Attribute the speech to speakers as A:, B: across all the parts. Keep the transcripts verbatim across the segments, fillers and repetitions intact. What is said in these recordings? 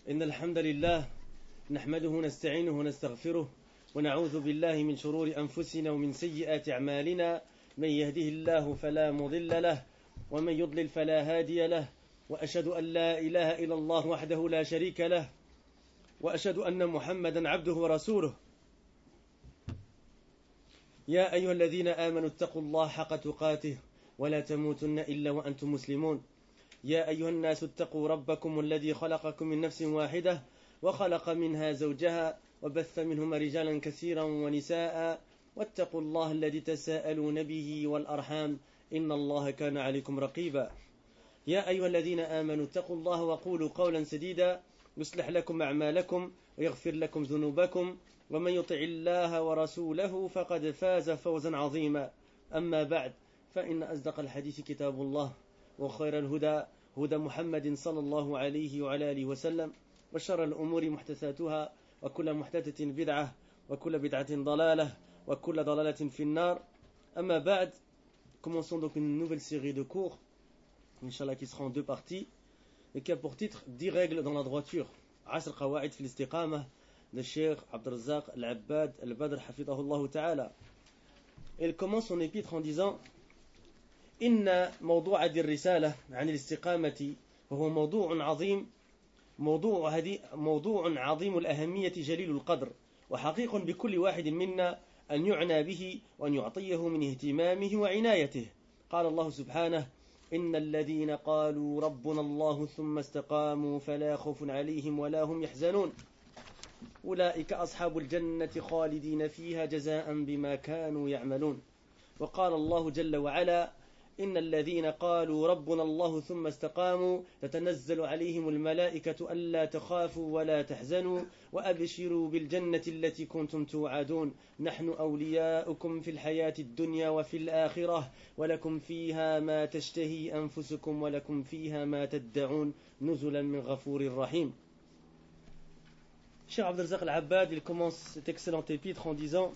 A: إن الحمد لله نحمده ونستعينه ونستغفره ونعوذ بالله من شرور أنفسنا ومن سيئات أعمالنا من يهده الله فلا مضل له ومن يضلل فلا هادي له وأشهد أن لا إله إلا الله وحده لا شريك له وأشهد أن محمدا عبده ورسوله يا أيها الذين آمنوا اتقوا الله حق تقاته ولا تموتن إلا وأنتم مسلمون يا أيها الناس اتقوا ربكم الذي خلقكم من نفس واحدة وخلق منها زوجها وبث منهما رجالا كثيرا ونساء واتقوا الله الذي تساءلون به والأرحام إن الله كان عليكم رقيبا يا أيها الذين آمنوا اتقوا الله وقولوا قولا سديدا يصلح لكم أعمالكم ويغفر لكم ذنوبكم ومن يطع الله ورسوله فقد فاز فوزا عظيما أما بعد فإن أصدق الحديث كتاب الله وخير الهدى هدى محمد صلى الله عليه وعلى آله وسلم وشر الأمور محدثاتها وكل محدثة بدعة وكل بدعة ضلالة وكل ضلالة في النار أما بعد. Commençons donc une nouvelle série de cours, Inch'Allah, qui sera en deux parties et qui a pour titre dix règles dans la droiture, Asr Qawaid fil Istiqamah de Cheikh Abdurrazzaq Al-Abbad Al-Badr Hafidahullah Ta'ala. Et il commence son épître en disant: إن موضوع هذه الرسالة عن الاستقامة وهو موضوع عظيم موضوع هذه موضوع عظيم الأهمية جليل القدر وحقيق بكل واحد منا أن يعنى به وأن يعطيه من اهتمامه وعنايته. قال الله سبحانه: إن الذين قالوا ربنا الله ثم استقاموا فلا خوف عليهم ولا هم يحزنون أولئك أصحاب الجنة خالدين فيها جزاء بما كانوا يعملون. وقال الله جل وعلا: إن الذين قالوا ربنا الله ثم استقاموا تتنزل عليهم الملائكة ألا تخافوا ولا تحزنوا وأبشروا بالجنة التي كنتم توعدون نحن أولياؤكم في الحياة الدنيا وفي الآخرة ولكم فيها ما تشتهي أنفسكم ولكم فيها ما تدعون نزلا من غفور رحيم. Cheikh Abdurrazzaq Al-Abbad, il commence cet excellent épître en disant: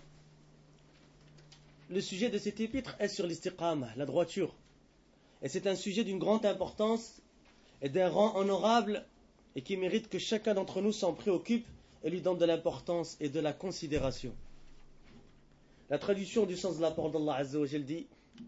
A: le sujet de cet épître est sur l'istiqamah, la droiture. Et c'est un sujet d'une grande importance et d'un rang honorable et qui mérite que chacun d'entre nous s'en préoccupe et lui donne de l'importance et de la considération. La traduction du sens de la parole d'Allah Azza wa Jal dit: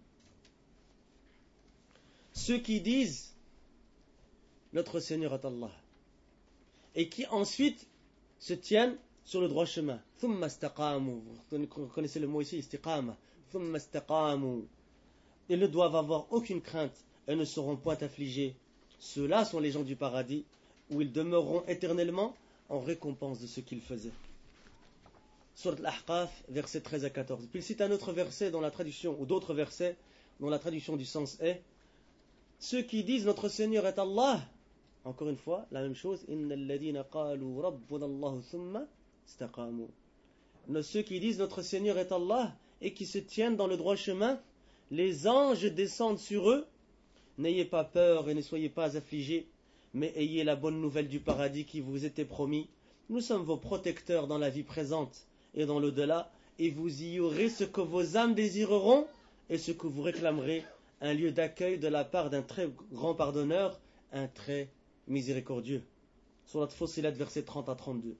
A: ceux qui disent notre Seigneur est Allah et qui ensuite se tiennent sur le droit chemin. Thumma istaqamu. Vous connaissez le mot ici, istiqama. Thumma istaqamu. Ils ne doivent avoir aucune crainte et ne seront point affligés. Ceux-là sont les gens du paradis où ils demeureront éternellement en récompense de ce qu'ils faisaient. Surat Al-Ahqaf, versets treize à quatorze. Puis il cite un autre verset dans la traduction, ou d'autres versets dont la traduction du sens est: ceux qui disent notre Seigneur est Allah. Encore une fois, la même chose. Inna alladhina qalu rabbuna Allah thumma istaqamu. Ceux qui disent notre Seigneur est Allah et qui se tiennent dans le droit chemin, les anges descendent sur eux. N'ayez pas peur et ne soyez pas affligés, mais ayez la bonne nouvelle du paradis qui vous était promis. Nous sommes vos protecteurs dans la vie présente et dans l'au-delà, et vous y aurez ce que vos âmes désireront et ce que vous réclamerez, un lieu d'accueil de la part d'un très grand pardonneur, un très miséricordieux. Surat Fussilat, versets trente à trente-deux.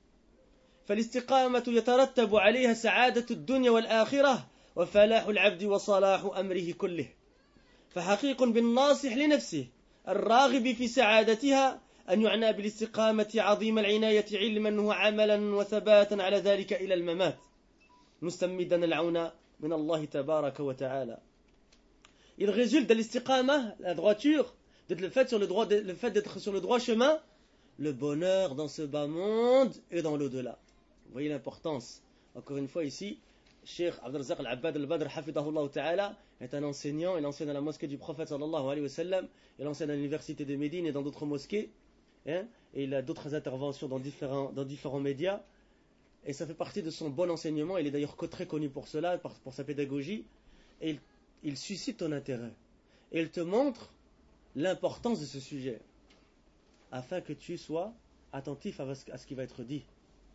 A: فالاستقامة يترتب عليها سعادة الدنيا والآخرة وفلاح العبد وصلاح أمره كله فحقيق بالناصح لنفسه الراغب في سعادتها أن يعنى بالاستقامة عظيم العناية علما وعملا وثباتا على ذلك إلى الممات مستمدا العون من الله تبارك وتعالى. Il résulte de l'istiqamah, la droiture, le fait, sur le, droit, le fait d'être sur le droit chemin, le bonheur dans ce bas monde et dans l'au-delà. Vous voyez l'importance. Encore une fois ici, Cheikh Abdurrazzaq Al-Abbad Al-Badr Hafidahullah Ta'ala est un enseignant. Il enseigne à la mosquée du prophète sallallahu alayhi wa sallam. Il enseigne à l'université de Médine et dans d'autres mosquées. Hein, et il a d'autres interventions dans différents, dans différents médias. Et ça fait partie de son bon enseignement. Il est d'ailleurs très connu pour cela, pour sa pédagogie. Et il, il suscite ton intérêt. Et il te montre l'importance de ce sujet, afin que tu sois attentif à ce qui va être dit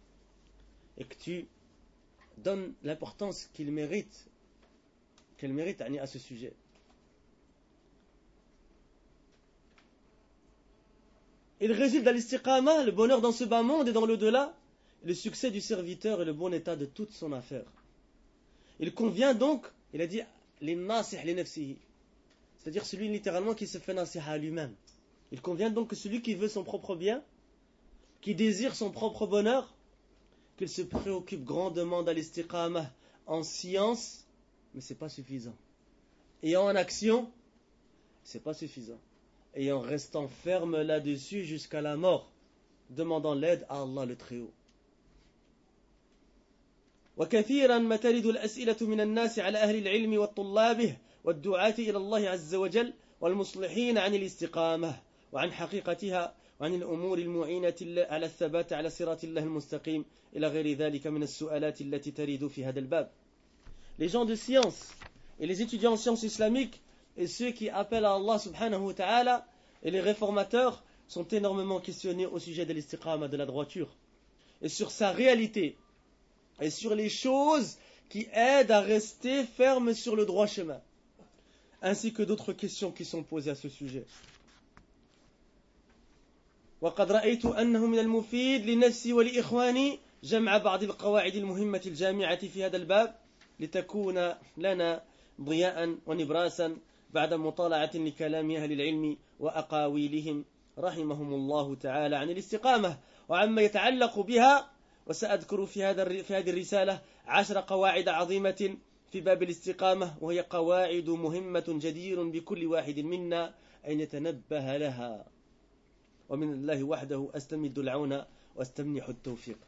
A: et que tu donnes l'importance qu'il mérite, qu'elle mérite à ce sujet. Il résulte de l'istiqama, le bonheur dans ce bas monde et dans l'au-delà, le succès du serviteur et le bon état de toute son affaire. Il convient donc, il a dit, les nasih li nafsihi, c'est-à-dire celui littéralement qui se fait nasiha à lui-même. Il convient donc que celui qui veut son propre bien, qui désire son propre bonheur, qu'il se préoccupe grandement de l'istiqama en science, mais ce n'est pas suffisant. Et en action, ce n'est pas suffisant. Et en restant ferme là-dessus jusqu'à la mort, demandant l'aide à Allah le Très-Haut. وكثيرا ما ترد الأسئلة من الناس على أهل العلم والطلابه والدعاة إلى الله عز وجل والمصلحين عن الاستقامة وعن حقيقتها وعن الأمور المعينة على الثبات على صراط الله المستقيم إلى غير ذلك من السؤالات التي ترد في هذا الباب. Les gens de science et les étudiants en sciences islamiques et ceux qui appellent à Allah subhanahu wa ta'ala et les réformateurs sont énormément questionnés au sujet de l'istiqama, de la droiture, et sur sa réalité, et sur les choses qui aident à rester ferme sur le droit chemin, ainsi que d'autres questions qui sont posées à ce sujet. وقد رأيت أنه من المفيد لنفسي ولإخواني جمع بعض القواعد المهمة الجامعة في هذا الباب لتكون لنا ضياء ونبراسا بعد مطالعة لكلام أهل العلم وأقاويلهم رحمهم الله تعالى عن الاستقامة وعما يتعلق بها. وسأذكر في هذا في هذه الرسالة عشر قواعد عظيمة في باب الاستقامة وهي قواعد مهمة جدير بكل واحد منا أن يتنبه لها. ومن الله وحده أستمد العون وأستمنح التوفيق.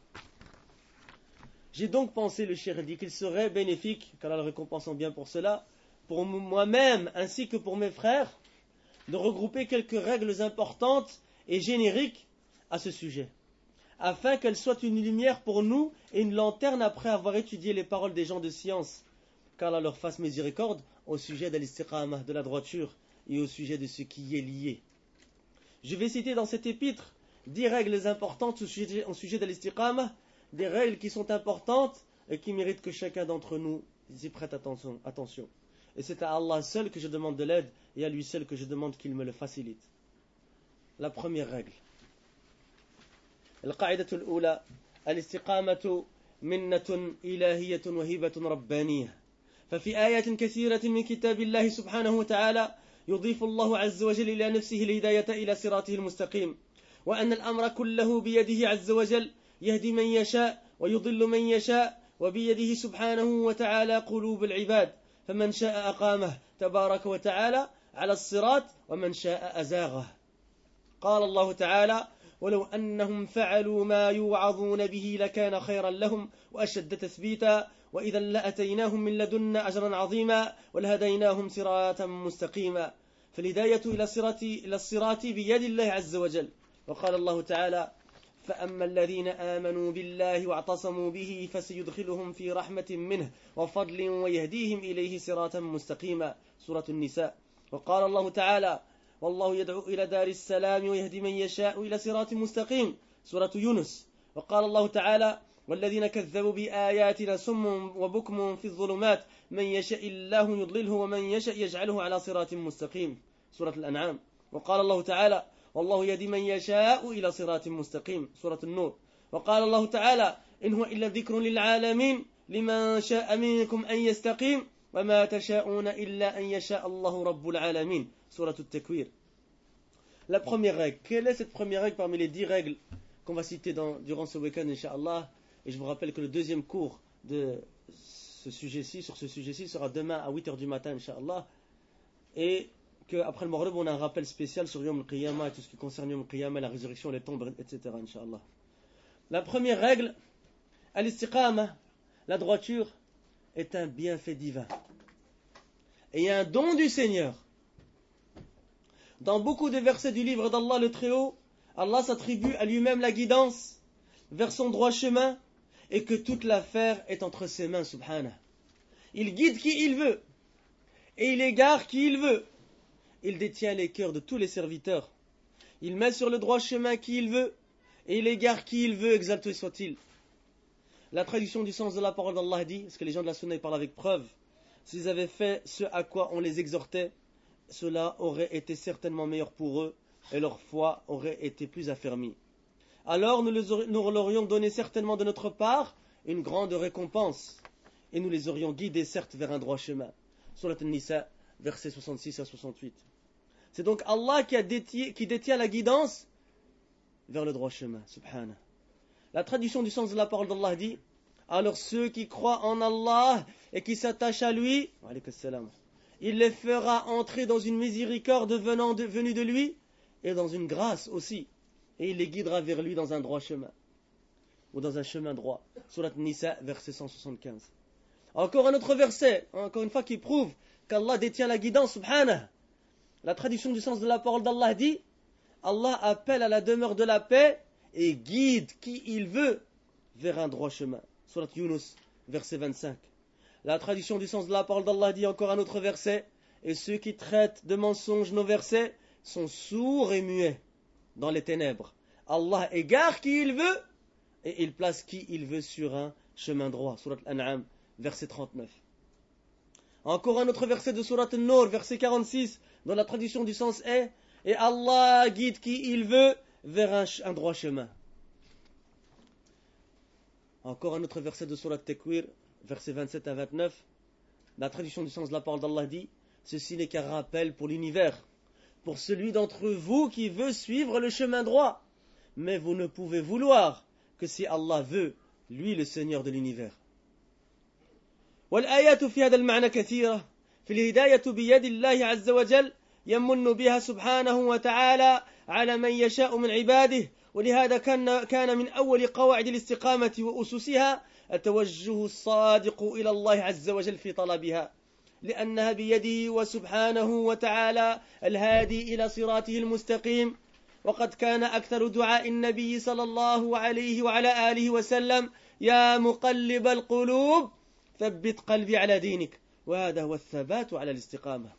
A: J'ai donc pensé, le cheikh dit, qu'il serait bénéfique, qu'Allah le récompensant bien pour cela, pour moi-même ainsi que pour mes frères, de regrouper quelques règles importantes et génériques à ce sujet, afin qu'elles soient une lumière pour nous et une lanterne après avoir étudié les paroles des gens de science, qu'Allah leur fasse miséricorde au sujet de l'istiqamah, de la droiture, et au sujet de ce qui y est lié. Je vais citer dans cet épître dix règles importantes au sujet, au sujet de l'istiqamah, des règles qui sont importantes et qui méritent que chacun d'entre nous y prête attention, attention. Et c'est à Allah seul que je demande de l'aide et à lui seul que je demande qu'il me le facilite. La première règle. القاعدة الأولى الاستقامة منة إلهية وهبة ربانية. ففي آيات كثيرة من كتاب الله سبحانه وتعالى يضيف الله عز وجل إلى نفسه الهداية إلى صراطه المستقيم، وأن الأمر كله بيده عز وجل يهدي من يشاء ويضل من يشاء، وبيده سبحانه وتعالى قلوب العباد، فمن شاء أقامه تبارك وتعالى على الصراط ومن شاء أزاغه. قال الله تعالى: ولو أنهم فعلوا ما يوعظون به لكان خيرا لهم وأشد تثبيتا وإذا لأتيناهم من لدنا أجرا عظيما ولهديناهم صراطا مستقيما. فالهداية إلى الصراط إلى الصراط بيد الله عز وجل. وقال الله تعالى: فأما الذين آمنوا بالله واعتصموا به فسيدخلهم في رحمة منه وفضل ويهديهم إليه صراطا مستقيما. سورة النساء. وقال الله تعالى: والله يدعو إلى دار السلام ويهدي من يشاء إلى صراط مستقيم. سورة يونس. وقال الله تعالى: والذين كذبوا بآياتنا سم وبكم في الظلمات من يشاء الله يضلله ومن يشاء يجعله على صراط مستقيم. سورة الأنعام. وقال الله تعالى: والله يهدي من يشاء إلى صراط مستقيم. سورة النور. وقال الله تعالى: إن هو إلا ذكر للعالمين لمن شاء منكم أن يستقيم وما تشاءون إلا أن يشاء الله رب العالمين. Surat al-Takwir. La première règle. Quelle est cette première règle parmi les dix règles qu'on va citer dans, durant ce week-end, Inch'Allah? Et je vous rappelle que le deuxième cours de ce sujet-ci, sur ce sujet-ci, sera demain à huit heures du matin, Inch'Allah. Et qu'après le Maghrib, on a un rappel spécial sur Yom al-Qiyamah et tout ce qui concerne Yom al-Qiyamah, la résurrection, les tombes, et cetera, Inch'Allah. La première règle, al-istiqama, la droiture, est un bienfait divin. Et un don du Seigneur. Dans beaucoup de versets du livre d'Allah le Très-Haut, Allah s'attribue à lui-même la guidance vers son droit chemin et que toute l'affaire est entre ses mains, subhanah. Il guide qui il veut et il égare qui il veut. Il détient les cœurs de tous les serviteurs. Il met sur le droit chemin qui il veut et il égare qui il veut, exalté soit-il. La traduction du sens de la parole d'Allah dit, parce que les gens de la Sunna parlent avec preuve, s'ils avaient fait ce à quoi on les exhortait, cela aurait été certainement meilleur pour eux. et leur foi aurait été plus affermie. Alors nous, les aur- nous leur aurions donné certainement de notre part une grande récompense, et nous les aurions guidés certes vers un droit chemin. Surat An-Nisa, versets soixante-six à soixante-huit. C'est donc Allah qui, a déti- qui détient la guidance vers le droit chemin, subhanah. La traduction du sens de la parole d'Allah dit: alors ceux qui croient en Allah et qui s'attachent à lui, il les fera entrer dans une miséricorde venant de, venue de lui et dans une grâce aussi, et il les guidera vers lui dans un droit chemin ou dans un chemin droit. Surat Nisa, verset cent soixante-quinze. Encore un autre verset, encore une fois, qui prouve qu'Allah détient la guidance, subhanah. La traduction du sens de la parole d'Allah dit: Allah appelle à la demeure de la paix et guide qui il veut vers un droit chemin. Surat Yunus, verset vingt-cinq. La traduction du sens de la parole d'Allah dit encore un autre verset: et ceux qui traitent de mensonges nos versets sont sourds et muets dans les ténèbres. Allah égare qui il veut et il place qui il veut sur un chemin droit. Surat Al-An'am, verset trente-neuf. Encore un autre verset de Surat An-Nur, verset quarante-six, dont la traduction du sens est: et Allah guide qui il veut vers un, un droit chemin. Encore un autre verset de Surat Takwir, versets vingt-sept à vingt-neuf. La traduction du sens de la parole d'Allah dit: ceci n'est qu'un rappel pour l'univers, pour celui d'entre vous qui veut suivre le chemin droit. Mais vous ne pouvez vouloir que si Allah veut, lui le Seigneur de l'univers. والآيات في هذا المعنى كثيرة. في الهداية بيد الله عز وجل يمن بها سبحانه وتعالى على من يشاء من عباده. ولهذا كان كان من أول قواعد الاستقامة وأسسها التوجه الصادق إلى الله عز وجل في طلبها، لأنها بيده وسبحانه وتعالى الهادي إلى صراطه المستقيم. وقد كان أكثر دعاء النبي صلى الله عليه وعلى آله وسلم: يا مقلب القلوب ثبت قلبي على دينك. وهذا هو الثبات على الاستقامة.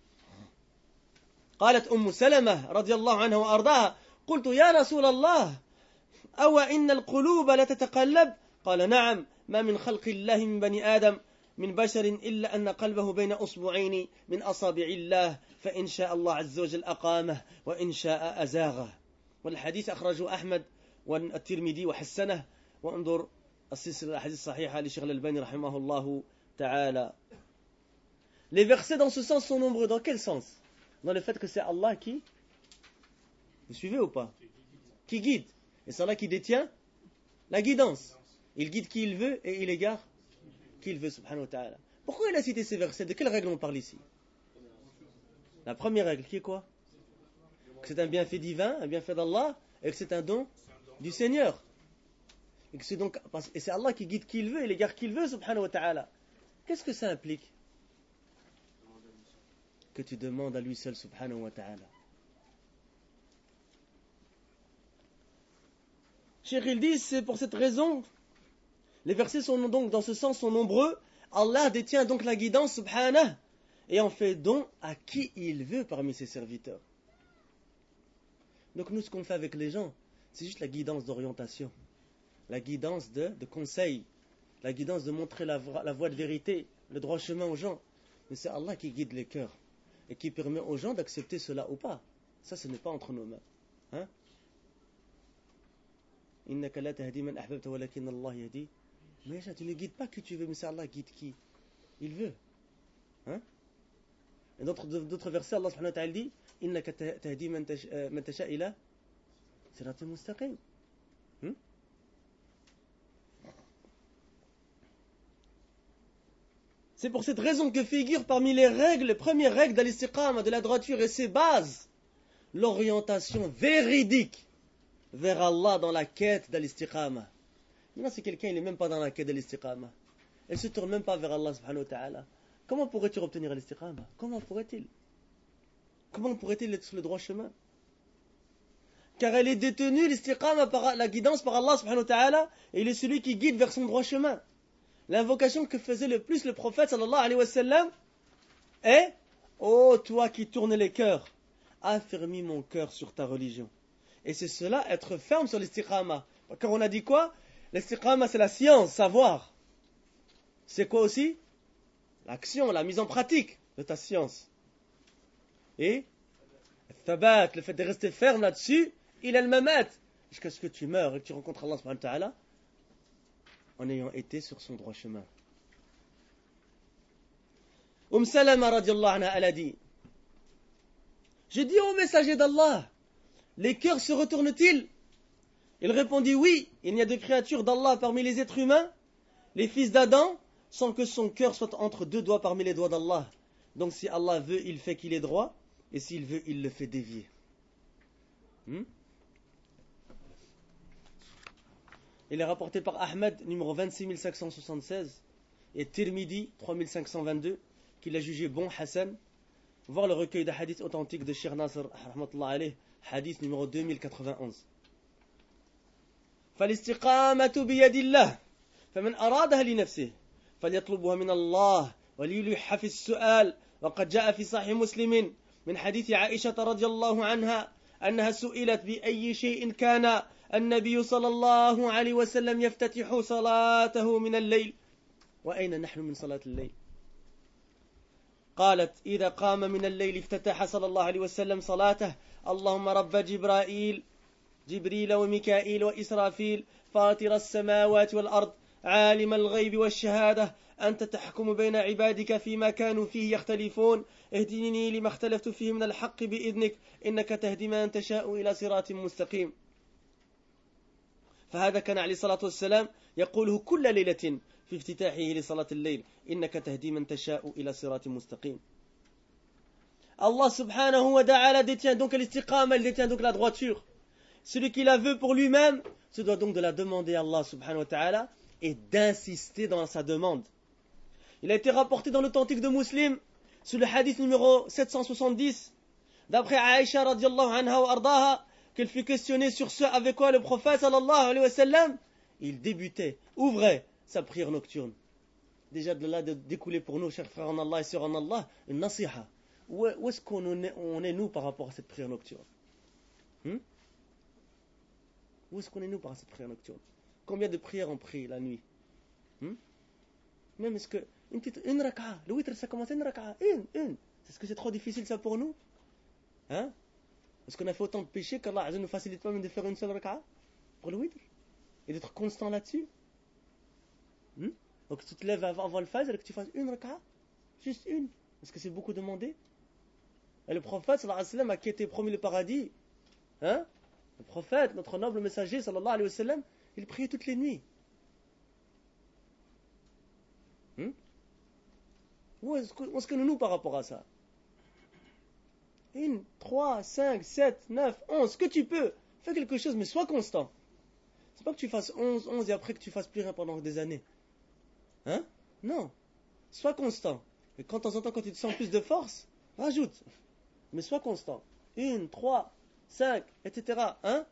A: قالت أم سلمة رضي الله عنها وأرضاها: قلت يا رسول الله أو إن القلوب لتتقلب؟ قال: نعم، ما من خلق الله من بني آدم من بشر إلا أن قلبه بين أصبعين من أصابع الله، فإن شاء الله عز وجل أقامه وإن شاء أزاغه. والحديث أخرجه أحمد والترمذي وحسنه، وانظر السلسلة الأحاديث الصحيحة لشيخ الألباني رحمه الله تعالى. Les versets dans ce sens sont nombreux. Dans quel sens? Dans le fait que c'est Allah qui... Vous suivez ou pas? Qui guide. Et c'est Allah qui détient la guidance. Il guide qui il veut et il égare qui il veut, subhanahu wa ta'ala. Pourquoi il a cité ces versets? De quelle règle on parle ici? La première règle, qui est quoi? Que c'est un bienfait divin, un bienfait d'Allah, et que c'est un don du Seigneur. Et, que c'est donc, et c'est Allah qui guide qui il veut et il égare qui il veut, subhanahu wa ta'ala. Qu'est-ce que ça implique? Que tu demandes à lui seul, subhanahu wa ta'ala. Cheikh, il dit, c'est pour cette raison, les versets sont donc, dans ce sens, sont nombreux. Allah détient donc la guidance, subhanah, et en fait don à qui il veut parmi ses serviteurs. Donc nous, ce qu'on fait avec les gens, c'est juste la guidance d'orientation, la guidance de, de conseil, la guidance de montrer la, la voie de vérité, le droit chemin aux gens. Mais c'est Allah qui guide les cœurs et qui permet aux gens d'accepter cela ou pas. Ça, ce n'est pas entre nos mains. Hein? Innaka la tahdi man ahbabta walakin Allah yahdi. Mais tu ne guides pas qui tu veux, mais c'est Allah guide qui il veut. Hein? Et d'autres, d'autres versets, Allah subhanahu wa ta'ala dit: Innaka tahdi man tasha ila siratal mustaqim. C'est pour cette raison que figure parmi les règles, les premières règles de l'istiqama, de la droiture et ses bases, l'orientation véridique vers Allah dans la quête de l'istiqama. Maintenant, si quelqu'un n'est même pas dans la quête de l'istiqama, il ne se tourne même pas vers Allah subhanahu wa ta'ala, comment pourrait-il obtenir l'istiqama? Comment pourrait-il? Comment pourrait-il être sur le droit chemin? Car elle est détenue, l'istiqama, par la guidance par Allah subhanahu wa ta'ala, et il est celui qui guide vers son droit chemin. L'invocation que faisait le plus le prophète sallallahu alayhi wa sallam est: ô toi qui tournes les cœurs, affermis mon cœur sur ta religion. Et c'est cela, être ferme sur l'istiqama. Car on a dit quoi? L'istiqama, c'est la science, savoir. C'est quoi aussi? L'action, la mise en pratique de ta science. Et Thabat, le fait de rester ferme là-dessus, il a le mamat. Jusqu'à ce que tu meurs et que tu rencontres Allah subhanahu wa ta'ala en ayant été sur son droit chemin. Umm Salama radiallahu anha, elle a dit, j'ai dit au messager d'Allah, les cœurs se retournent-ils? Il répondit, oui, il n'y a de créatures d'Allah parmi les êtres humains, les fils d'Adam, sans que son cœur soit entre deux doigts parmi les doigts d'Allah. Donc si Allah veut, il fait qu'il est droit, et s'il veut, il le fait dévier. Hmm? Il est rapporté par Ahmed, numéro vingt-six mille cinq cent soixante-seize, et Tirmidhi, trois mille cinq cent vingt-deux, qu'il a jugé bon Hassan. Voir le recueil de hadiths authentiques de Cheikh Nasr, rahmatullah alayh, hadith numéro deux mille quatre-vingt-onze. فالاستقامة بيد الله فمن أرادها لنفسه فليطلبها من الله وليلح في السؤال. وقد جاء في صحيح مسلم من حديث عائشة رضي الله عنها أنها سئلت بأي شيء كان النبي صلى الله عليه وسلم يفتتح صلاته من الليل وأين نحن من صلاة الليل؟ قالت إذا قام من الليل افتتح صلى الله عليه وسلم صلاته اللهم رب جبرائيل جبريل وميكائيل وإسرافيل فاطر السماوات والأرض عالم الغيب والشهادة أنت تحكم بين عبادك فيما كانوا فيه يختلفون اهدني لما اختلفت فيه من الحق بإذنك إنك تهدي من تشاء إلى صراط مستقيم. فهذا كان عليه الصلاة والسلام يقوله كل ليلة في افتتاحه لصلاة الليل إنك تهدي من تشاء إلى صراط مستقيم. Allah subhanahu wa ta'ala détient donc l'istiqama, il détient donc la droiture. Celui qui la veut pour lui-même se doit donc de la demander à Allah subhanahu wa ta'ala et d'insister dans sa demande. Il a été rapporté dans l'authentique de Muslim, sur le hadith numéro sept cent soixante-dix, d'après Aïcha radiallahu anha wa ardaha, qu'elle fut questionnée sur ce avec quoi le prophète sallallahu alayhi wa sallam, il débutait, ouvrait sa prière nocturne. Déjà de là de découler pour nous, chers frères en Allah et sœurs en Allah, une nasiha. Où est-ce qu'on est, on est nous par rapport à cette prière nocturne? hmm? Où est-ce qu'on est nous par rapport à cette prière nocturne? Combien de prières on prie la nuit? hmm? Même est-ce que une petite une raka'a, le witr ça commence une raka'a, une, une. Est-ce que c'est trop difficile ça pour nous? Hein? Est-ce qu'on a fait autant de péchés qu'Allah ne nous facilite pas même de faire une seule raka'a pour le witr et d'être constant là-dessus? hmm? Donc tu te lèves avant, avant le fajr et que tu fasses une raka'a, juste une. Est-ce que c'est beaucoup demandé? Et le prophète sallallahu alayhi wa sallam, à qui était promis le paradis, hein? Le prophète, notre noble messager sallallahu alayhi wa sallam, il priait toutes les nuits. Hmm? Où est-ce que, où est-ce que nous nous par rapport à ça? Une, trois, cinq, sept, neuf, onze, ce que tu peux. Fais quelque chose, mais sois constant. C'est pas que tu fasses onze, onze et après que tu fasses plus rien pendant des années. Hein? Non. Sois constant. Et quand de temps en temps, quand tu te sens plus de force, rajoute. Mais sois constant. Une, trois, cinq, et cetera. Hein?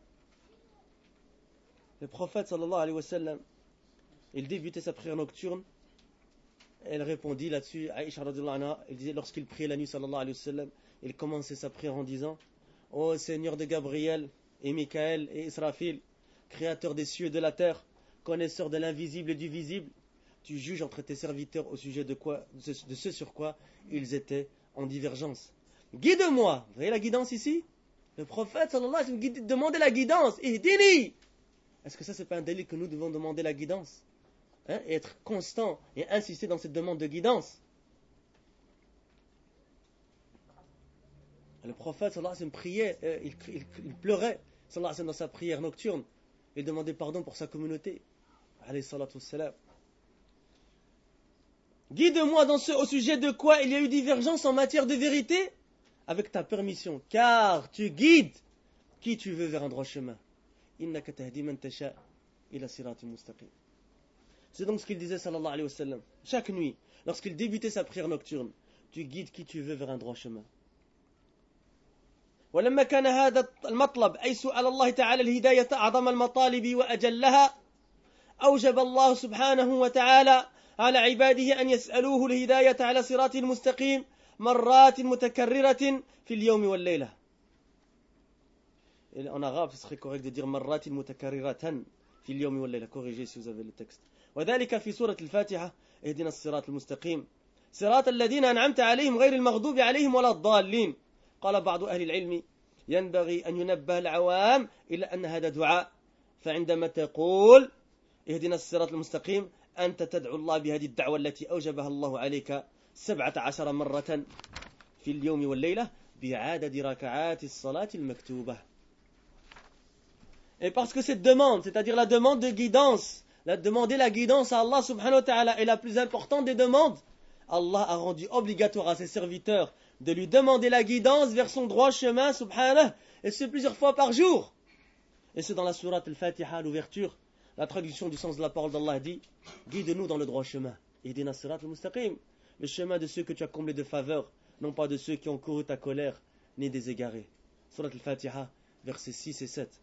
A: Le prophète sallallahu alayhi wa sallam, il débutait sa prière nocturne. Elle répondit là-dessus, Aïcha radhiyallahu anha, elle disait lorsqu'il priait la nuit sallallahu alayhi wa sallam, il commençait sa prière en disant: Ô Seigneur de Gabriel et Michaël et Israfil, créateur des cieux et de la terre, connaisseur de l'invisible et du visible, tu juges entre tes serviteurs au sujet de quoi, de ce, de ce sur quoi ils étaient en divergence. Guide-moi. Vous voyez la guidance ici? Le prophète sallallahu alayhi wa sallam demandait la guidance. Ihdini. Est-ce que ça c'est pas un délit que nous devons demander la guidance? Hein, et être constant et insister dans cette demande de guidance. Le prophète sallallahu alayhi wa sallam priait, euh, il, il, il pleurait sallallahu alayhi wa sallam dans sa prière nocturne. Il demandait pardon pour sa communauté. Alayhi salatu wassalam. Guide-moi dans ce, au sujet de quoi il y a eu divergence en matière de vérité, avec ta permission, car tu guides qui tu veux vers un droit chemin. Innaka tahdi man tasha ila siratin mustaqim. C'est donc ce qu'il disait sallallahu alayhi wa sallam. Chaque nuit, lorsqu'il débutait sa prière nocturne, tu guides qui tu veux vers un droit chemin. ولما كان هذا المطلب أي سؤال الله تعالى الهداية أعظم المطالب وأجلها أوجب الله سبحانه وتعالى على عباده أن يسألوه الهداية على صراط المستقيم مرات متكررة في اليوم والليلة. En arabe, ce serait correct de dire مرات متكررة في اليوم والليلة. Corrigez si vous avez le texte. وذلك في سورة الفاتحة اهدنا الصراط المستقيم صراط الذين أنعمت عليهم غير المغضوب عليهم ولا الضالين. قال بعض أهل العلم ينبغي أن ينبه العوام إلى أن هذا دعاء. فعندما تقول اهدنا الصراط المستقيم أنت تدعو الله بهذه الدعوة التي أوجبها الله عليك سبعة عشر مرة في اليوم والليلة بعدد ركعات الصلاة المكتوبة. Et parce que cette demande, c'est-à-dire la demande de guidance, la demander la guidance à Allah subhanahu wa ta'ala est la plus importante des demandes, Allah a rendu obligatoire à ses serviteurs de lui demander la guidance vers son droit chemin, subhanahu, et ce plusieurs fois par jour. Et c'est dans la sourate Al-Fatiha, l'ouverture, la traduction du sens de la parole d'Allah dit « Guide-nous dans le droit chemin. » Ihdina sirat al-mustaqim, le chemin de ceux que tu as comblés de faveur, non pas de ceux qui ont couru ta colère, ni des égarés. Surat Al-Fatiha, versets six et sept.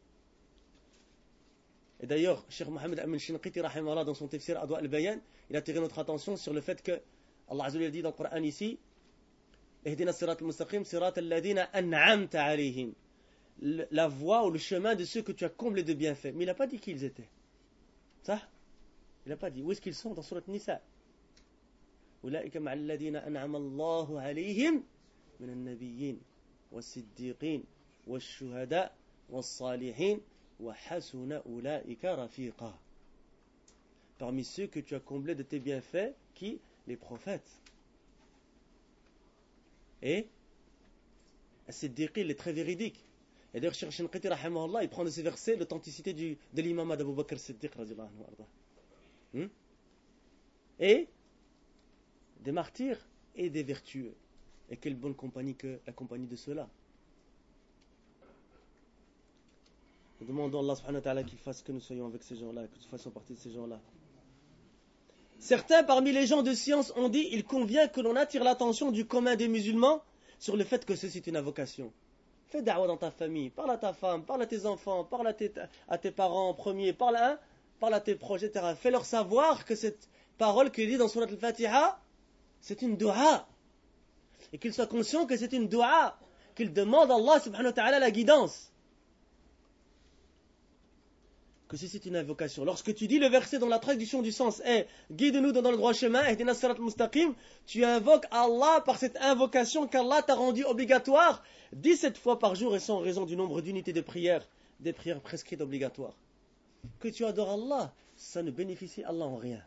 A: Et d'ailleurs, Cheikh Mohammed Amin Shinqiti, rahimahullah, dans son tafsir Adwa al-Bayan, il a attiré notre attention sur le fait que Allah Azza wa Jalla dit dans le Coran ici Ihdina sirat al-mustaqim, sirat al-ladina an'amta alayhim. La voie ou le chemin de ceux que tu as comblés de bienfaits. Mais il n'a pas dit qui ils étaient. Ça? Il n'a pas dit. Où est-ce qu'ils sont dans Surat Nisa? Ulaika ma'al ladina an'ama Allahu alayhim min an-nabiyyin was-siddiqin wash-shuhada was-salihin wa hasuna ulaika rafiqa. Parmi ceux que tu as comblés de tes bienfaits, qui? Les prophètes. Et as-siddiqin, il est très véridique. Et d'ailleurs, Cheikh Shinqiti, rahimahullah, il prend de ces versets l'authenticité du, de l'imam d'Abu Bakr Siddiq, radiallahu anhu. Hmm? Et des martyrs et des vertueux. Et quelle bonne compagnie que la compagnie de ceux-là. Nous demandons à Allah subhanahu wa ta'ala qu'il fasse que nous soyons avec ces gens-là, que nous fassions partie de ces gens-là. Certains parmi les gens de science ont dit il convient que l'on attire l'attention du commun des musulmans sur le fait que ceci est une invocation. Fais da'wa dans ta famille, parle à ta femme, parle à tes enfants, parle à tes, à tes parents en premier, parle à, parle à tes proches, et cetera. Fais-leur savoir que cette parole qui est dit dans Surat Al-Fatiha, c'est une dua. Et qu'ils soient conscients que c'est une dua, qu'ils demandent à Allah subhanahu wa ta'ala la guidance. Que si c'est une invocation. Lorsque tu dis le verset dont la traduction du sens est guide-nous dans le droit chemin, ihdina sirat al-mustaqim, tu invoques Allah par cette invocation qu'Allah t'a rendue obligatoire dix-sept fois par jour et sans raison du nombre d'unités de prières, des prières prescrites obligatoires. Que tu adores Allah, ça ne bénéficie Allah en rien.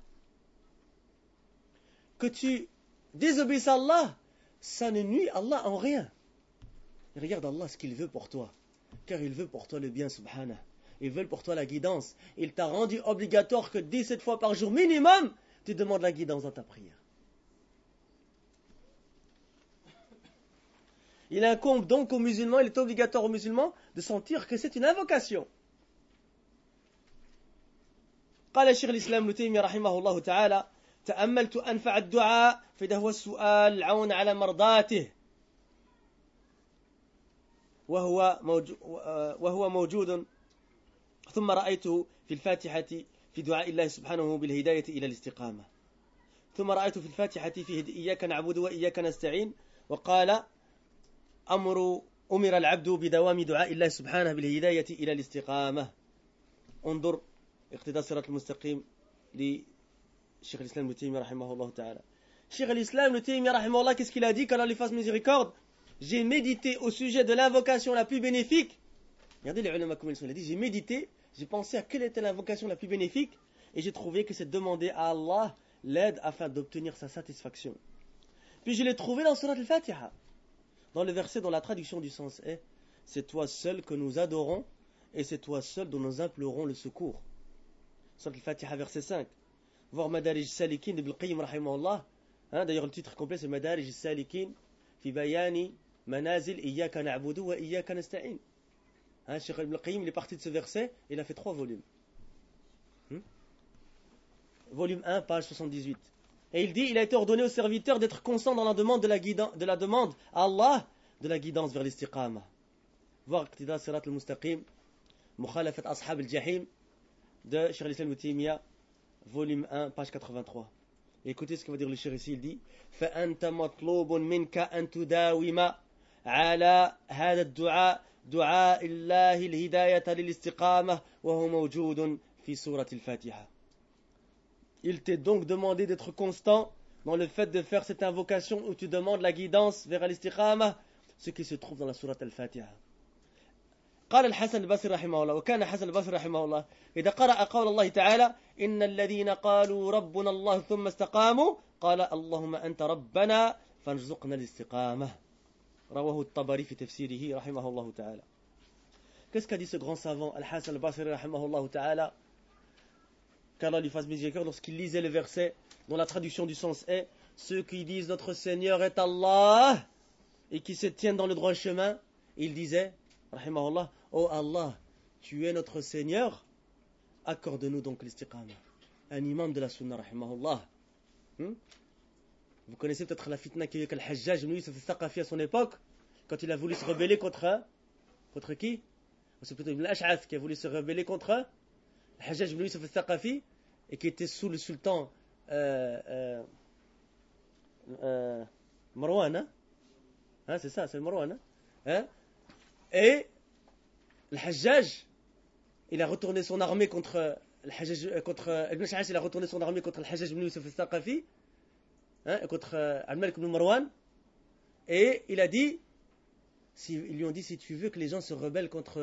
A: Que tu désobéisses à Allah, ça ne nuit Allah en rien. Et regarde Allah ce qu'il veut pour toi, car il veut pour toi le bien, subhanah. Ils veulent pour toi la guidance. Il t'a rendu obligatoire que dix-sept fois par jour minimum, tu demandes la guidance dans ta prière. Il incombe donc aux musulmans, il est obligatoire aux musulmans de sentir que c'est une invocation. قال الشيخ الإسلام ابن تيمية رحمه الله تعالى تأملت أنفع الدعاء فإذا هو السؤال العون على مرضاته وهو موجود, وهو موجود ثم رأيته في الفاتحة في دعاء الله سبحانه بالهداية إلى الاستقامة ثم رأيته في الفاتحة في إياك نعبد وإياك نستعين وقال أمر أمر العبد بدوام دعاء الله سبحانه بالهداية إلى الاستقامة. انظر اقتداء الصراط المستقيم لشيخ الإسلام ابن تيمية رحمه الله تعالى. Cheikh l'Islam, le Taymiyyah rahimahullah, qu'est-ce qu'il a dit qu'Allah lui fasse miséricorde? J'ai médité au sujet de l'invocation la plus bénéfique. Regardez les ulama comme ils sont. Il a dit j'ai médité, j'ai pensé à quelle était l'invocation la plus bénéfique et j'ai trouvé que c'est de demander à Allah l'aide afin d'obtenir sa satisfaction. Puis je l'ai trouvé dans Surat Al-Fatiha, dans le verset dont la traduction du sens est c'est toi seul que nous adorons et c'est toi seul dont nous implorons le secours. Surat Al-Fatiha verset cinq. Voir Madarij Salikin de Ibn Qayyim rahimahullah. Hein, d'ailleurs le titre complet c'est Madarij Salikin fi bayani manazil iyyaka na'budu wa iyyaka nasta'in. Hein, Cheikh Ibn Qayyim il est parti de ce verset et il a fait trois volumes. Hmm? Volume un, page soixante-dix-huit. Et il dit il a été ordonné aux serviteurs d'être constant dans la demande de la, guida, de la demande à Allah de la guidance vers l'istiqama. Voir Iqtida Sirat al-Mustaqim, Mukhalafat Ashab al-Jahim de Cheikh al-Islam Ibn Taymiyyah, volume un, page quatre-vingt-trois. Et écoutez ce que va dire le Cheikh ici, il dit فَأَنْتَ مَطْلُوبٌ مِنْكَ أَنْ تُدَاوِمَ عَلَى هَذَا الدُّعَاء دعاء الله الهداية للاستقامة وهو موجود في سورة الفاتحة. Il t'est donc demandé d'être constant dans le fait de faire cette invocation où tu demandes la guidance vers l'istiqama ce qui se trouve dans la sourate Al-Fatiha. قال الحسن البصري رحمه الله وكان حسن البصري رحمه الله إذا قرأ قول الله تعالى إن الذين قالوا ربنا الله ثم استقاموا قال اللهم أنت ربنا فارزقنا الاستقامة رواه الطبري في تفسيره رحمه الله تعالى. Qu'est-ce qu'a dit ce grand savant Al-Hassan al-Basri رحمه الله تعالى, qu'Allah lui fasse miséricorde, lorsqu'il lisait le verset dont la traduction du sens est ceux qui disent notre Seigneur est Allah et qui se tiennent dans le droit chemin, il disait rahimahullah, oh Allah, tu es notre Seigneur, accorde-nous donc l'istiqama. Un imam de la sunna rahimahullah. Hmm? Vous connaissez peut-être la fitna qu'il y a eu avec Al-Hajjaj ibn Yusuf al-Thaqafi à son époque, quand il a voulu se rebeller contre contre qui? C'est plutôt Ibn al-Ash'ath qui a voulu se rebeller contre Al-Hajjaj ibn Yusuf al-Thaqafi et qui était sous le sultan euh, euh, euh, Marwan, hein? Hein, c'est ça, c'est le Marwan, hein? Hein? Et le Hajjaj, il a retourné son armée contre le Hajjaj, contre Ibn Ash'ath, il a retourné son armée contre le Hajjaj ibn Yusuf al-Thaqafi, hein, contre Al-Malik ibn Marwan, et il a dit, si, ils lui ont dit, si tu veux que les gens se rebellent contre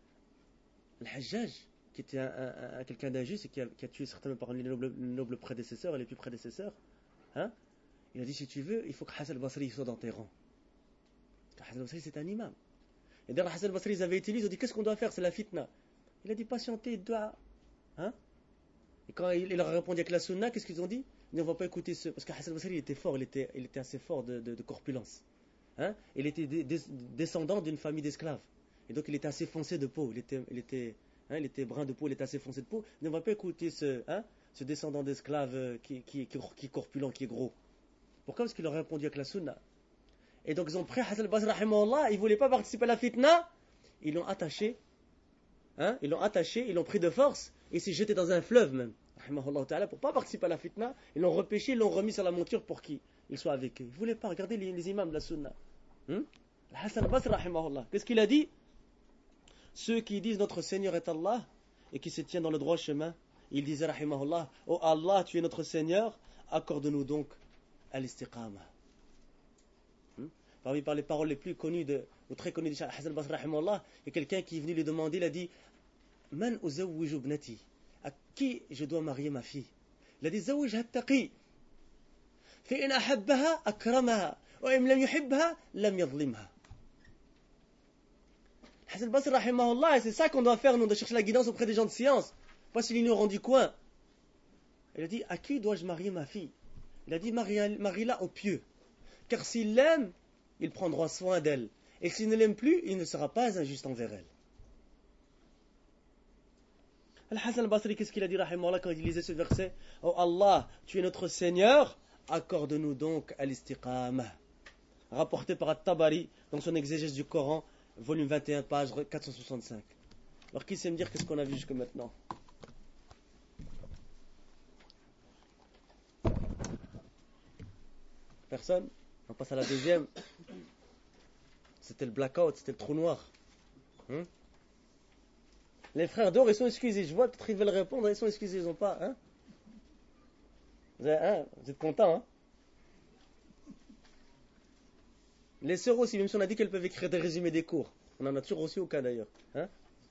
A: le Hajjaj, qui était un, un, un, quelqu'un d'injuste et qui a, qui a tué certainement parmi les nobles, les nobles prédécesseurs et les plus prédécesseurs, hein, il a dit, si tu veux, il faut que Hassan al-Basri soit dans tes rangs. Hassan al-Basri, c'est un imam. Et d'ailleurs, Hassan al-Basri, ils avaient été ils ont dit, qu'est-ce qu'on doit faire? C'est la fitna. Il a dit, patientez, doit. Hein? Et quand il, il leur a répondu avec la sunna, qu'est-ce qu'ils ont dit? Ils ne vont pas écouter ce. Parce que Hassan al-Basri, il était fort, il était, il était assez fort de, de, de corpulence. Hein? Il était dé, dé, descendant d'une famille d'esclaves. Et donc, il était assez foncé de peau. Il était, il était, hein, il était brun de peau, il était assez foncé de peau. Ils ne vont pas écouter ce, hein, ce descendant d'esclaves qui, qui, qui, qui est corpulent, qui est gros. Pourquoi? Parce qu'il leur a répondu avec la sunna. Et donc ils ont pris Hassan al-Basri rahimahullah, ils ne voulaient pas participer à la fitna, ils l'ont attaché, hein, ils l'ont attaché, ils l'ont pris de force, et il s'est jeté dans un fleuve même, rahimahullah ta'ala, pour ne pas participer à la fitna, ils l'ont repêché, ils l'ont remis sur la monture pour qu'il soit avec eux. Ils ne voulaient pas, regarder les, les imams de la sunna. Hein? Hassan al-Basri rahimahullah, qu'est-ce qu'il a dit? Ceux qui disent notre Seigneur est Allah, et qui se tiennent dans le droit chemin, il disait rahimahullah, oh Allah, tu es notre Seigneur, accorde-nous donc à l'istiqama. Parmi par les paroles les plus connues de, ou très connues de Hassan al-Basri rahimahullah, il y a quelqu'un qui est venu lui demander, il a dit Man uzawwiju ibnati, à qui je dois marier ma fille? Il a dit Zawwijha at-taqi, fa in ahabbaha akramaha, wa in lam yuhibbaha lam yadhlimha. Hassan al-Basri rahimahullah, c'est ça qu'on doit faire, nous, de chercher la guidance auprès des gens de science, pas si l'ignorant du coin. Il a dit à qui dois-je marier ma fille? Il a dit marie-la au pieux, car s'il l'aime, il prendra soin d'elle. Et s'il ne l'aime plus, il ne sera pas injuste envers elle. Al-Hassan al-Basri, qu'est-ce qu'il a dit, rahimahullah, quand il lisait ce verset? Oh Allah, tu es notre Seigneur, accorde-nous donc à l'istiqama. Rapporté par At-Tabari, dans son exégèse du Coran, volume vingt et un, page quatre cent soixante-cinq. Alors, qui sait me dire qu'est-ce qu'on a vu jusque maintenant? Personne? On passe à la deuxième. C'était le blackout, c'était le trou noir. Hein? Les frères d'or, ils sont excusés. Je vois, peut-être ils veulent répondre, ils sont excusés, ils n'ont pas. Hein? Vous, avez, hein? Vous êtes contents, hein? Les sœurs aussi, même si on a dit qu'elles peuvent écrire des résumés des cours. On en a toujours aussi au cas d'ailleurs. Hein?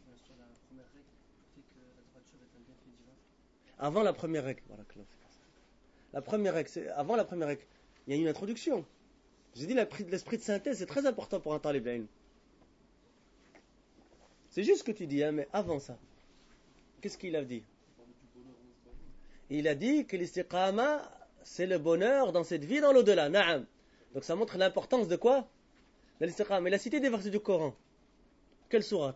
A: Avant la première règle. Voilà, la première règle, c'est avant la première règle. Il y a une introduction. J'ai dit l'esprit de synthèse, c'est très important pour un talib ilm. C'est juste ce que tu dis, hein, mais avant ça, qu'est-ce qu'il a dit? Il a dit que l'istiqama, c'est le bonheur dans cette vie, dans l'au-delà. Na'am. Donc ça montre l'importance de quoi? De l'istiqama. Il a cité des versets du Coran. Quelle sourate?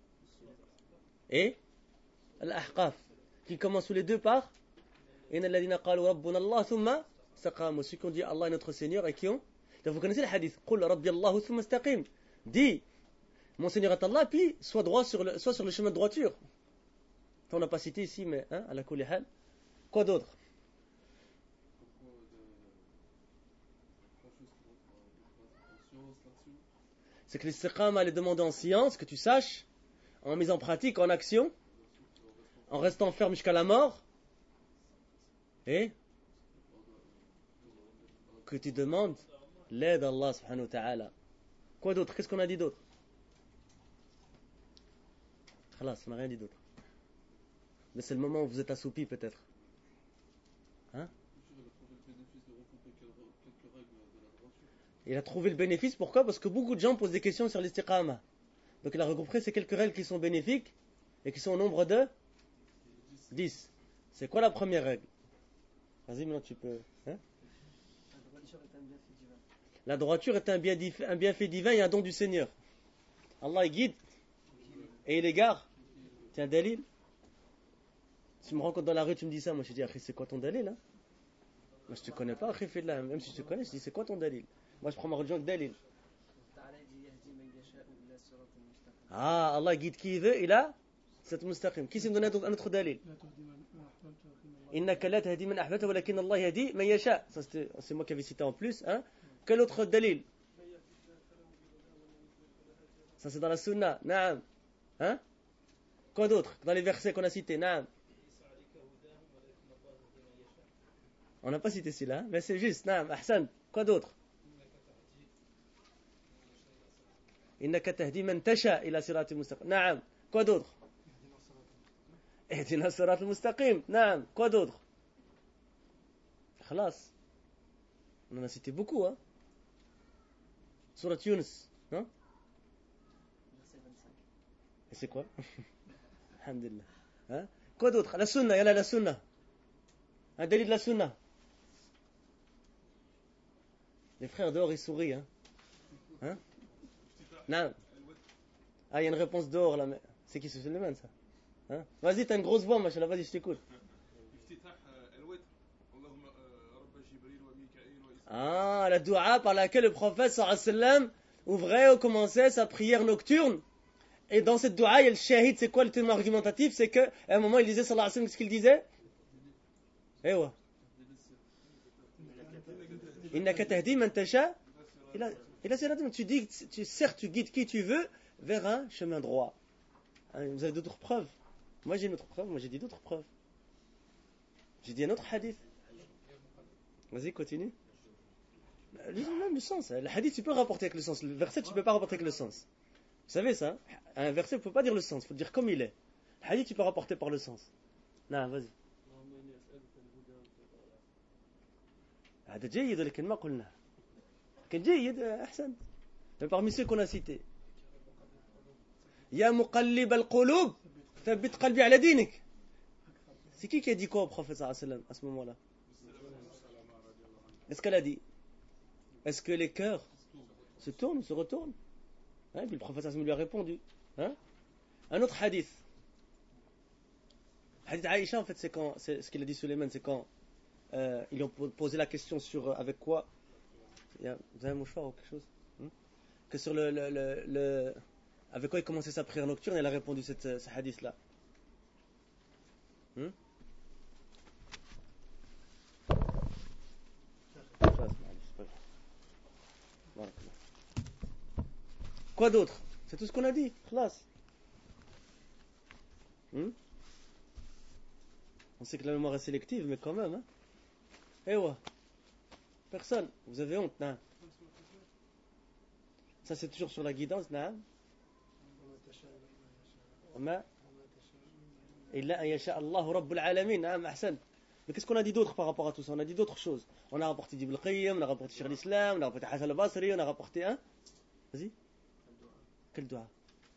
A: Et Al-Ahqaf, qui commence sous les deux par Inna alladhina qalu rabbuna Allah thumma istaqamu. Ceux qui ont dit Allah est notre Seigneur et qui ont. Donc vous connaissez le hadith. Qul rabbi Allah thumma istaqim. Dis mon Seigneur est Allah, puis sois droit sur le, sois sur le chemin de droiture. On n'a pas cité ici, mais hein, à la kulli hal. Quoi d'autre? C'est que l'istiqama, elle est demandée en science, que tu saches, en mise en pratique, en action, en restant ferme jusqu'à la mort, et que tu demandes l'aide d'Allah subhanahu wa ta'ala. Quoi d'autre? Qu'est-ce qu'on a dit d'autre? Khalas, on n'a rien dit d'autre. Mais c'est le moment où vous êtes assoupi peut-être. Hein? Il a trouvé le bénéfice, pourquoi? Parce que beaucoup de gens posent des questions sur l'istiqama. Donc il a regroupé ces quelques règles qui sont bénéfiques et qui sont au nombre de dix. C'est quoi la première règle? Vas-y, maintenant tu peux. Hein? La droiture est un bienfait, un bienfait divin et un don du Seigneur. Allah il guide et il égare. C'est un dalil. Si tu me rencontres dans la rue, tu me dis ça, moi je te dis, c'est quoi ton dalil? Hein? Moi je te connais pas, même si je te connais, je te dis, c'est quoi ton dalil? Moi je prends ma religion avec dalil. Ah, Allah guide qui il veut, il a cette mustaqim. Qui s'est donné un autre dalil? Innaka la tahdi man ahbabta walakin Allah yahdi man yasha. Ça c'est moi qui avais cité en plus. Hein? Quel autre dalil? Ça c'est dans la sunna. Naam. Hein? Quoi d'autre? Dans les versets qu'on a cités. Naam. On n'a pas cité celui-là, mais c'est juste. Naam. Ahsan. Quoi d'autre? Innaka tahdi man tasha ila siratil mustaqim. Naam. Quoi d'autre? اهدنا الصراط المستقيم. نعم. Quoi d'autre? خلاص. On en a cité beaucoup, hein. Surat Yunus, non? Et c'est quoi? Alhamdulillah. Hein? Quoi d'autre? La sunna, yalla la sunna. Un délit de la sunna. Les frères dehors, ils sourient, hein. Hein? Non. Ah, il y a une réponse dehors, là, mais c'est qui ce Suleiman, ça? Hein? Vas-y, t'as une grosse voix, machin, vas-y, je t'écoute. Ah, la dua par laquelle le prophète sallallahu alayhi wa sallam ouvrait ou commençait sa prière nocturne. Et dans cette dua, il y a le shahid. C'est quoi le thème argumentatif? C'est qu'à un moment, il disait sallallahu alayhi wa sallam, qu'est-ce qu'il disait? Eh ouais. Innaka tahdi man tasha. Il a dit, tu dis, tu, certes, tu guides qui tu veux vers un chemin droit. Hein, vous avez d'autres preuves? Moi j'ai une autre preuve, moi j'ai dit d'autres preuves. J'ai dit un autre hadith. Vas-y, continue. Même le sens. Le hadith, tu peux rapporter avec le sens. Le verset, tu ne peux pas rapporter avec le sens. Vous savez ça? Un verset, il ne faut pas dire le sens, il faut dire comme il est. Le hadith, tu peux rapporter par le sens. Non, vas-y. هذا جيد ولكن ما قلنا. كان جيد أحسن. Mais parmi ceux qu'on a cités. يا مقلب القلوب ثبت قلبي على دينك. C'est qui qui a dit quoi au prophète sallallahu alayhi wa sallam à ce moment-là? Est-ce qu'elle a dit? Est-ce que les cœurs se tournent, se retournent? Hein, puis le prophète sallallahu alayhi wa sallam lui a répondu. Hein? Un autre hadith. Hadith Aïcha, en fait, c'est quand, c'est ce qu'il a dit Suleiman, c'est quand euh, ils lui ont posé la question sur euh, avec quoi. Il y a, vous avez un mouchoir ou quelque chose? Hein? Que sur le, le, le, le avec quoi il commençait sa prière nocturne, et elle a répondu cette, ce hadith-là. Hein? Quoi d'autre? C'est tout ce qu'on a dit. Classe. Hmm? On sait que la mémoire est sélective, mais quand même. Hein? Eh ouais. Personne. Vous avez honte, non? Ça, c'est toujours sur la guidance, non? Illa an yasha Allahu Rabbul Alamin. Mais qu'est-ce qu'on a dit d'autre par rapport à tout ça? On a dit d'autres choses. On a rapporté Ibn Qayyim, on a rapporté Cheikh l'Islam, on a rapporté Hassan al-Basri, on a rapporté un. Vas-y. Quel doigt?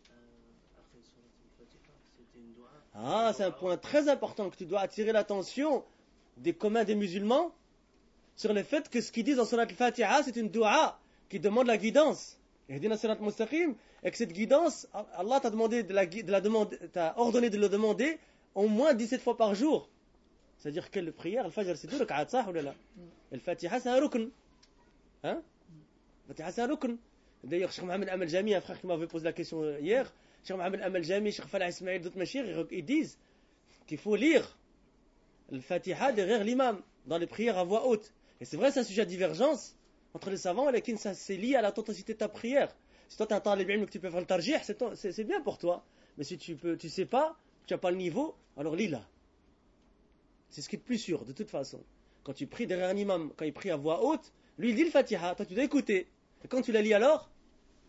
A: Ah, c'est un point très important que tu dois attirer l'attention des communs des musulmans sur le fait que ce qu'ils disent dans Surat al-Fatiha, c'est une dua qui demande la guidance. Et que cette guidance, Allah t'a demandé de la, de la demander, t'a ordonné de le demander au moins dix-sept fois par jour. C'est-à-dire que la prière, le fajr, c'est deux rak'at, ça ou là? Le Fatiha, c'est un rukn. Hein? Le Fatiha, c'est un rukn. D'ailleurs, Cheikh Mohamed Amal Jami, un frère qui m'avait posé la question hier, Cheikh Mohamed Amal Jami, Cheikh Falah Ismail, d'autres machir, ils disent qu'il faut lire le Fatiha derrière l'imam, dans les prières à voix haute. Et c'est vrai, c'est un sujet de divergence entre les savants, et ça c'est lié à la tontacité de ta prière. Si toi tu entends les biens que tu peux faire le tarjih, c'est, c'est, c'est bien pour toi. Mais si tu peux, tu sais pas, tu n'as pas le niveau, alors lis-la. C'est ce qui est le plus sûr, de toute façon. Quand tu pries derrière un imam, quand il prie à voix haute, lui il dit le Fatiha, toi tu dois écouter. Et quand tu la lis alors,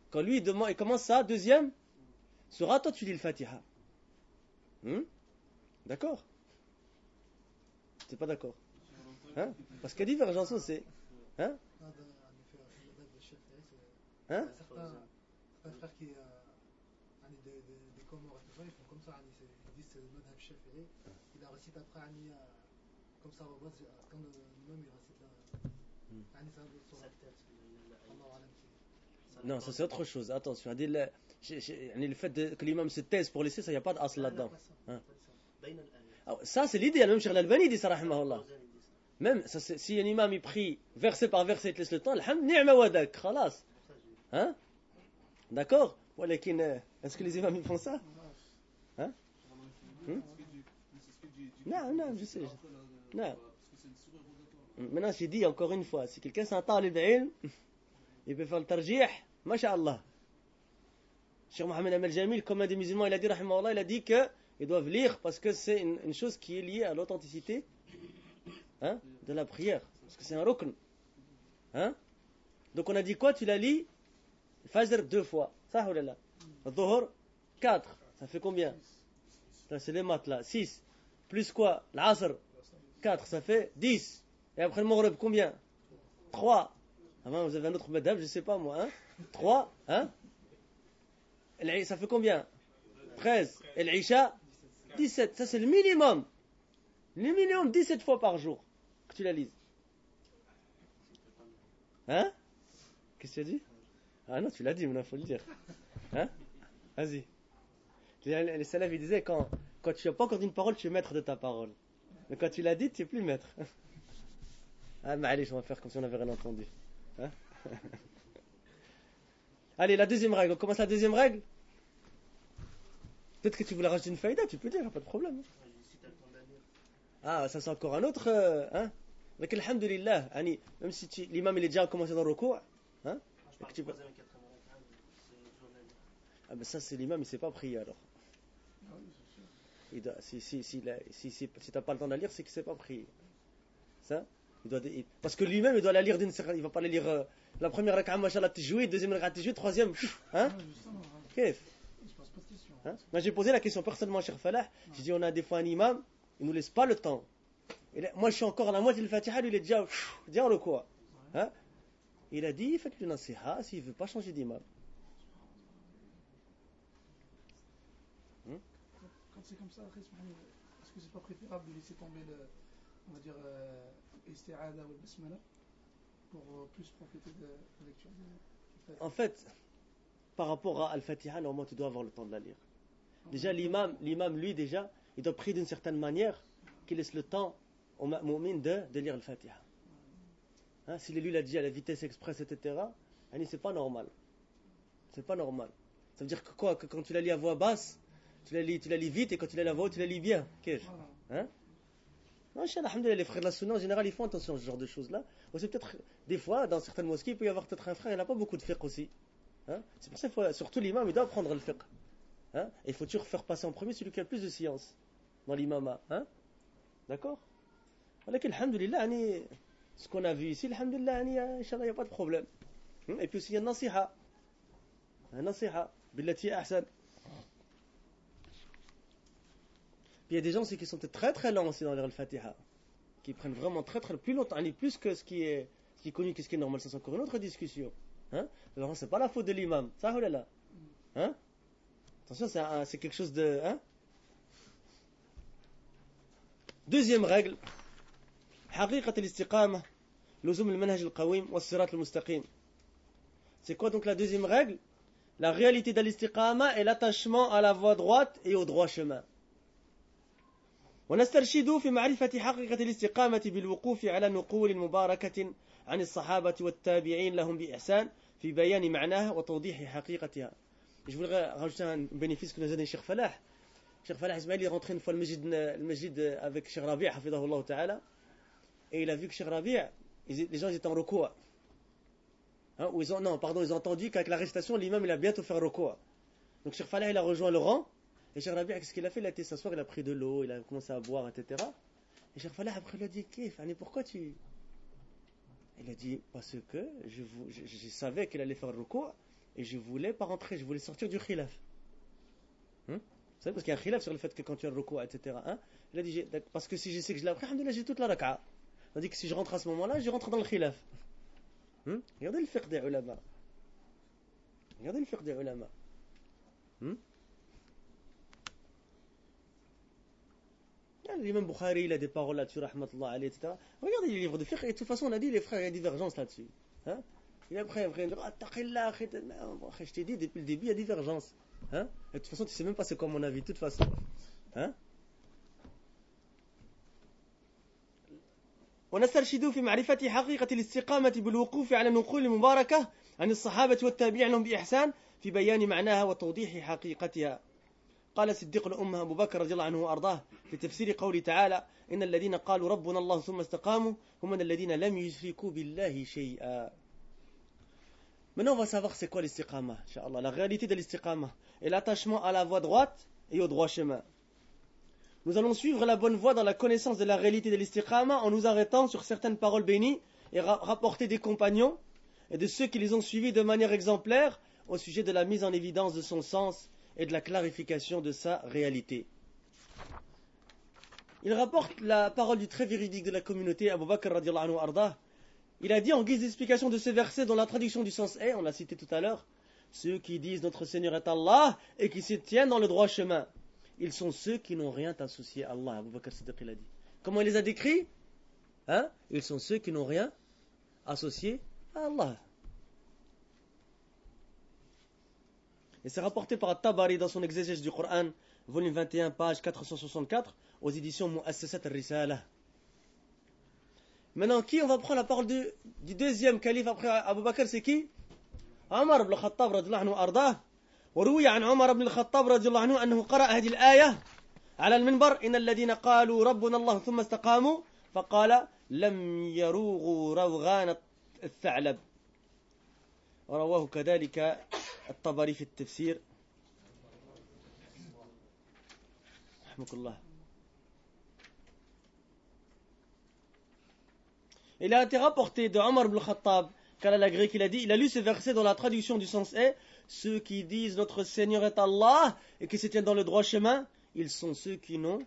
A: Quand lui il, demande, il commence ça, deuxième surah, toi tu lis le Fatiha. Hmm? D'accord? T'es pas d'accord? Hein? Parce que la divergence c'est... Hein?
B: Non, dans- en effet, le madhab de Shafi'i, c'est-
A: Hein?
B: certains, certains frères qui, euh, yani des, des, des Comores et tout ça, ils font comme ça, yani c'est- ils disent c'est le madhab Shafi'i, il la récite après, yani, euh, comme ça, on voit, c'est- quand le- l'imam il récite la, yani ça, le surah. Allahu alam, c'est-
A: Non, ça c'est autre chose. Attention, هذه ال- ش- ش- يعني le fait de- que l'imam se taise pour laisser, ça, il n'y a pas d'asl là-dedans. Hein? Ah, ça c'est l'idéal, même Cheikh Al-Albani dit ça, rahimahullah. Même, ça, c'est- si un imam il prie verset par verset, il te laisse le temps, alhamd, ni'ma wadak, khalas. Hein? D'accord? ولكن, euh, est-ce que les imams ils font ça? Hein? Hmm? Non, non, je sais. je- Non. Maintenant, j'ai dit encore une fois, si quelqu'un s'entend les d'ilm, il peut faire le tarjih, masha'Allah. Cheikh Mohamed Amel Jamil, comme un des musulmans, il a dit, rahimahullah, il a dit qu'ils doivent lire parce que c'est une, une chose qui est liée à l'authenticité, hein, de la prière. Parce que c'est un rukn. Hein? Donc on a dit quoi? Tu la lis Fajr deux fois. Ça ou là? Dhuhr, quatre. Ça fait combien? Ça, c'est les maths là. six. Plus quoi? L'Asr, quatre. Ça fait dix. Et après le Maghrib, combien? trois. Ah ben, vous avez un autre madhab, je sais pas moi. Hein? trois. Hein? Ça fait combien? treize. Et l'Isha, dix-sept. Ça c'est le minimum. Le minimum dix-sept fois par jour que tu la lises. Hein? Qu'est-ce que tu as dit? Ah non, tu l'as dit, mais il faut le dire. Hein? Vas-y. Les salafs, ils disaient, quand, quand tu n'as pas encore dit une parole, tu es maître de ta parole. Mais quand tu l'as dit, tu n'es plus maître. Ah, mais allez, on va faire comme si on n'avait rien entendu. Hein? Allez, la deuxième règle. On commence la deuxième règle. Peut-être que tu voulais rajouter une faïda, tu peux dire, pas de problème. Ah, ça c'est encore un autre... Euh, hein? Donc, alhamdulillah, yani, même si tu, l'imam il est déjà commencé dans le recours, hein? Et que tu peux... Ah ben ça c'est l'imam, il ne sait pas prier alors. Il doit, si si, si, la, si, si, si tu n'as pas le temps de la lire, c'est qu'il ne sait pas prier. Ça, il doit, il, parce que lui-même il doit la lire d'une certaine... Il ne va pas la lire euh, la première raka'a, machallah, tajouid, deuxième raka'a, tajouid, troisième... Hein? Qu'est-ce? Hein? Moi j'ai posé la question personnellement à Cheikh Falah. J'ai dit on a des fois un imam, il ne nous laisse pas le temps. Et là, moi je suis encore à la moitié du Fatiha, lui il est déjà, déjà en recours. Hein? Il a dit faites le nasiha s'il ne veut pas changer d'imam.
B: Hmm? Quand c'est comme ça, est-ce que c'est pas préférable de laisser tomber le, on va dire, isti'adha ou le basmala pour plus profiter de la lecture de...
A: En fait, par rapport à Al-Fatiha, normalement tu dois avoir le temps de la lire. Déjà l'imam, l'imam lui déjà, il doit prier d'une certaine manière qu'il laisse le temps au mu'min de, de lire Al-Fatiha. Hein, si lui l'a dit à la vitesse express, et cetera, c'est pas normal. C'est pas normal. Ça veut dire que quoi? Que quand tu la lis à voix basse, tu la lis, tu la lis vite, et quand tu la lis à voix haute, tu la lis bien. Qu'est-ce? Hein? Non, Inch'Allah, alhamdoulilah, les frères de la Sunna, en général, ils font attention à ce genre de choses-là. Aussi, peut-être, des fois, dans certaines mosquées, il peut y avoir peut-être un frère, il n'a pas beaucoup de fiqh aussi. Hein? C'est pour ça qu'il faut, surtout l'imam, il doit apprendre le fiqh. Hein? Et il faut toujours faire passer en premier celui qui a le plus de science dans l'imama. Hein? D'accord? Voilà qu'alhamdoulilah, ce qu'on a vu ici, alhamdoulilah, Inch'Allah, il n'y a pas de problème. Et puis aussi, il y a un nasiha. Un nasiha. Billati ahsan. Puis il y a des gens aussi qui sont très très lents aussi dans lire al-Fatiha, qui prennent vraiment très très plus longtemps, plus que ce qui est, ce qui est connu, que ce qui est normal. Ça c'est encore une autre discussion. Hein? Alors c'est pas la faute de l'imam. Ça ou là? Hein? Attention, c'est, un, c'est quelque chose de... Hein? Deuxième règle. حقيقة الاستقامة لزوم المنهج القويم والصراط المستقيم. C'est quoi donc la deuxième règle? La réalité de l'istiqama est l'attachement à la voie droite et au droit chemin. ونسترشد في معرفة حقيقة الاستقامة بالوقوف على نقول مباركة عن الصحابة والتابعين لهم بإحسان في بيان معناها وتوضيح حقيقتها. Je voudrais rajouter un bénéfice que nous a donné Cheikh Falah. Cheikh Falah Ismail est rentré une fois le masjid, le masjid avec Cheikh Rabi' hafidahullah ta'ala, et il a vu que Cheikh Rabi', les gens étaient en recours. Hein, ou ils ont, non, pardon, ils ont entendu qu'avec la récitation, l'imam il a bientôt fait recours. Donc Cheikh Falah il a rejoint le rang. Et Cheikh Rabi', qu'est-ce qu'il a fait? Il a été s'asseoir, il a pris de l'eau, il a commencé à boire, et cetera. Et Cheikh Falah, après, il a dit, Kif, pourquoi tu... Il a dit, parce que je, vous, je, je savais qu'il allait faire le recours, et je voulais pas rentrer, je voulais sortir du khilaf. Hein? Vous savez, parce qu'il y a un khilaf sur le fait que quand tu as le recours, et cetera. Hein? Il a dit, parce que si je sais que je l'ai appris, alhamdoulilah, j'ai toute la raka'a. Tandis que si je rentre à ce moment-là, je rentre dans le khilaf. Hein? Regardez le fiqh des ulama. Regardez le fiqh des ulama. Hein? L'imam Bukhari, il a des paroles là-dessus, rahmatullah alayhi, et cetera. Regardez les livres de fiqh, et de toute façon, on a dit, les frères, il y a divergence là-dessus. Hein? Et après, après, il dit, ah, taqillah, je t'ai dit, depuis le début, il y a divergence. Hein? Et de toute façon, tu sais même pas c'est quoi mon avis, de toute façon. Hein? ونسترشد في معرفة حقيقة الاستقامة بالوقوف على النقول المباركة عن الصحابة والتابعين لهم بإحسان في بيان معناها وتوضيح حقيقتها. قال صديق الأمة أبو بكر رضي الله عنه وأرضاه في تفسير قول تعالى إن الذين قالوا ربنا الله ثم استقاموا هم الذين لم يشركوا بالله شيئا. Maintenant, on va savoir c'est quoi l'istiqama, Inch'Allah, la réalité de l'istiqama et l'attachement à la voie droite et au droit chemin. Nous allons suivre la bonne voie dans la connaissance de la réalité de l'istiqama en nous arrêtant sur certaines paroles bénies et ra- rapportées des compagnons et de ceux qui les ont suivis de manière exemplaire au sujet de la mise en évidence de son sens et de la clarification de sa réalité. Il rapporte la parole du très véridique de la communauté, Abu Bakr radiallahu anhu ardah. Il a dit en guise d'explication de ce verset dont la traduction du sens est, on l'a cité tout à l'heure, ceux qui disent notre Seigneur est Allah et qui se tiennent dans le droit chemin. Ils sont ceux qui n'ont rien associé à Allah. Abu Bakr Siddiq il a dit. Comment il les a décrits? Hein? Ils sont ceux qui n'ont rien associé à Allah. Et c'est rapporté par At-Tabari dans son exégèse du Coran, volume vingt et un, page quatre cent soixante-quatre, aux éditions Mu'assasat al-Risala. Maintenant, qui on va prendre la parole du, du deuxième calife après Abu Bakr, c'est qui? Omar ibn al-Khattab radiyallahu anhu ardah. وروي عن عمر بن الخطاب رضي الله عنه أنه قرأ هذه الآية على المنبر إن الذين قالوا ربنا الله ثم استقاموا فقال لم يروغوا روغان الثعلب. ورواه كذلك الطبري في التفسير رحمك الله. Il a été rapporté de Omar ibn al-Khattab, car la grecque il a dit, il a lu ce verset dont la traduction du sens est ceux qui disent notre Seigneur est Allah et qui se tiennent dans le droit chemin, ils sont ceux qui n'ont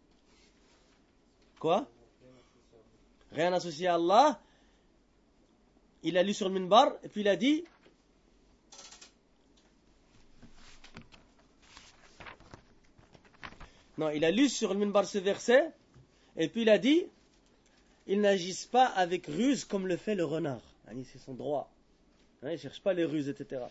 A: quoi? Rien associé à Allah. Il a lu sur le minbar et puis il a dit non, il a lu sur le minbar ce verset et puis il a dit ils n'agissent pas avec ruse comme le fait le renard. C'est son droit. Ils ne cherchent pas les ruses, et cetera.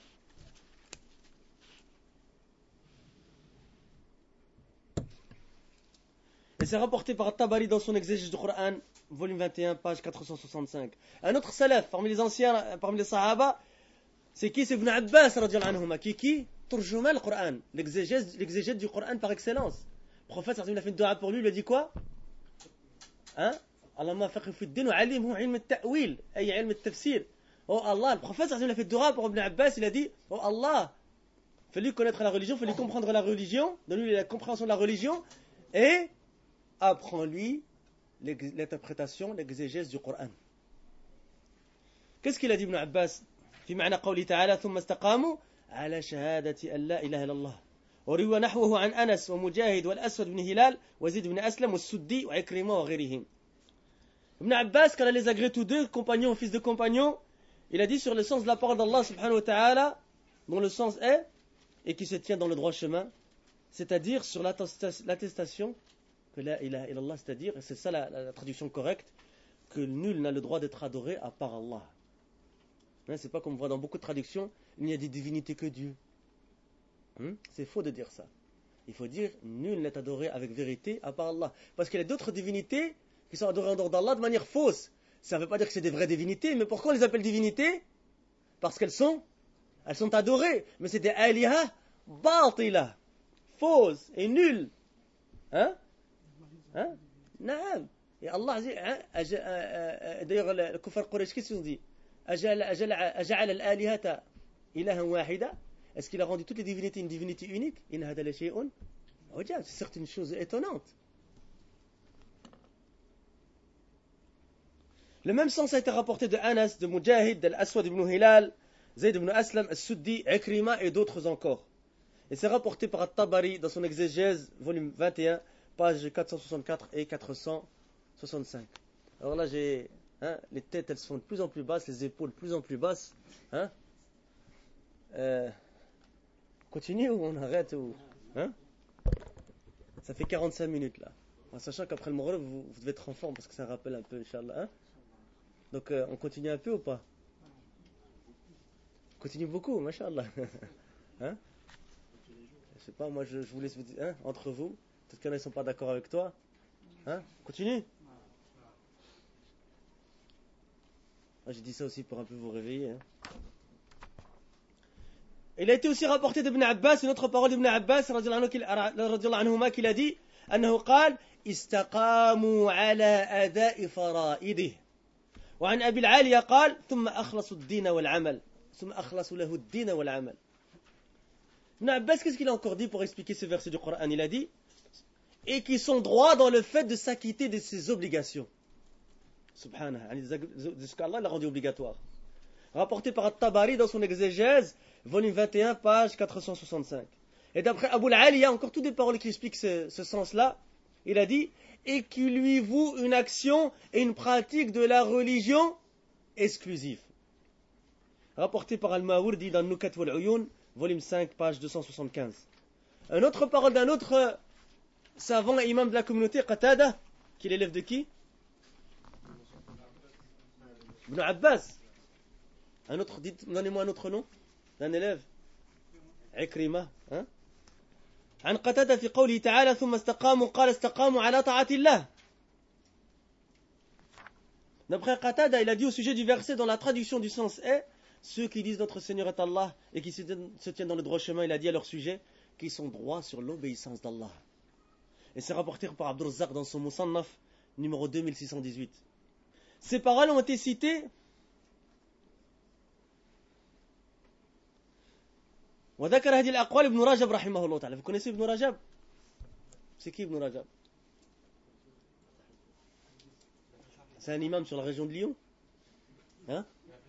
A: Et c'est rapporté par At-Tabari dans son exégèse du Coran, volume vingt et un, page quatre cent soixante-cinq. Un autre salaf, parmi les anciens, parmi les sahaba, c'est qui? C'est Ibn Abbas, radiyallahu anhuma, qui qui Turjuma le Coran, l'exégèse, l'exégèse du Coran par excellence. Le prophète, il a fait une dua pour lui, il lui a dit quoi? Hein? Allahumma faqih fi ad-din wa 'allimhu 'ilm at-ta'wil, ay 'ilm at-tafsir. Oh Allah, le prophète, il a fait une dua pour Ibn Abbas, il a dit, oh Allah, fais-lui connaître la religion, fais-lui comprendre la religion, donne-lui la compréhension de la religion, et apprends-lui l'interprétation, l'exégèse du Coran. Qu'est-ce qu'il a dit Ibn Abbas? في معنى قوله تعالى ثم استقاموا على شهادة أن لا إله إلا الله. وروى نحوه عن أنس ومجاهد والأسود بن هلال وزيد بن أسلم والسدي وعكرمة وغيرهم. Ibn Abbas, quand il les a agrégés tous deux, compagnons, fils de compagnons, il a dit sur le sens de la parole d'Allah subhanahu wa ta'ala, dont le sens est, et qui se tient dans le droit chemin, c'est-à-dire sur l'attestation que la ilaha illallah, c'est-à-dire, et c'est ça la, la, la traduction correcte, que nul n'a le droit d'être adoré à part Allah. Hein, c'est pas comme on voit dans beaucoup de traductions, il n'y a des divinités que Dieu. Hein, c'est faux de dire ça. Il faut dire, nul n'est adoré avec vérité à part Allah. Parce qu'il y a d'autres divinités qui sont adorées en dehors d'Allah de manière fausse. Ça ne veut pas dire que c'est des vraies divinités, mais pourquoi on les appelle divinités? Parce qu'elles sont, elles sont adorées. Mais c'est des aliha batila, fausses et nulles. Hein? Hein? Naam. Et Allah, d'ailleurs, le kuffar Quraysh, qu'est-ce qu'ils ont dit? Aja'al al-alihata ilahan wahida. Est-ce qu'il a rendu toutes les divinités une divinité unique? In hada la shay'un ujab. C'est certes une chose étonnante. Le même sens a été rapporté de Anas, de Mujahid, de l'Aswad ibn Hilal, Zayd ibn Aslam, As-Suddi, Ikrima et d'autres encore. Et c'est rapporté par At-Tabari dans son exégèse, volume vingt et un, pages quatre cent soixante-quatre et quatre cent soixante-cinq. Alors là, j'ai, hein, les têtes, elles sont de plus en plus basses, les épaules de plus en plus basses. Hein euh, continue ou on arrête ou, hein ça fait quarante-cinq minutes là. En sachant qu'après le Maghrib, vous, vous devez être en forme parce que ça rappelle un peu, Inch'Allah. Hein Donc, euh, on continue un peu ou pas? On continue beaucoup, Masha'Allah. Hein Je sais pas, moi je, je vous laisse vous dire, hein, entre vous. Peut-être qu'il y en a qui ne sont pas d'accord avec toi. Hein Continue. Ah, j'ai dit ça aussi pour un peu vous réveiller. Hein. Il a été aussi rapporté d'Ibn Abbas, une autre parole d'Ibn Abbas, radiallahu anhuma, qu'il a dit أنه قال استقاموا على أداء فرائده وعن أبي العالية قال ثم أخلصوا الدين والعمل ثم أخلصوا له الدين والعمل. Ibn Abbas, qu'est-ce qu'il a encore dit pour expliquer ce verset du Coran? Il a dit et qui sont droits dans le fait de s'acquitter de ses obligations. Subhanallah, de ce qu'Allah l'a rendu obligatoire. Rapporté par At-Tabari dans son exégèse, volume vingt et un, page quatre cent soixante-cinq. Et d'après Abu al-Aliya, encore toutes des paroles qui expliquent ce, ce sens-là, il a dit et qui lui voue une action et une pratique de la religion exclusive. Rapporté par Al-Mawardi dans Nukat wal-Uyun, volume cinq, page deux cent soixante-quinze. Une autre parole d'un autre savant et imam de la communauté, Qatada, qui est l'élève de qui? Ibn Abbas. Un autre, dites, donnez-moi un autre nom d'un élève. Ikrima. Hein? عن قتادة في قوله تعالى ثم استقاموا قال استقاموا على طاعة الله. D'après Qatada, il a dit au sujet du verset dans la traduction du sens est ceux qui disent notre Seigneur est Allah et qui se tiennent dans le droit chemin, il a dit à leur sujet qu'ils sont droits sur l'obéissance d'Allah. Et c'est rapporté par Abdur Razzaq dans son Musannaf numéro deux mille six cent dix-huit. Ces paroles ont été citées وذكر هذه الأقوال ابن رجب رحمه الله تعالى. Vous connaissez Ibn Rajab? C'est qui Ibn Rajab? C'est un imam sur la région de Lyon. Hein?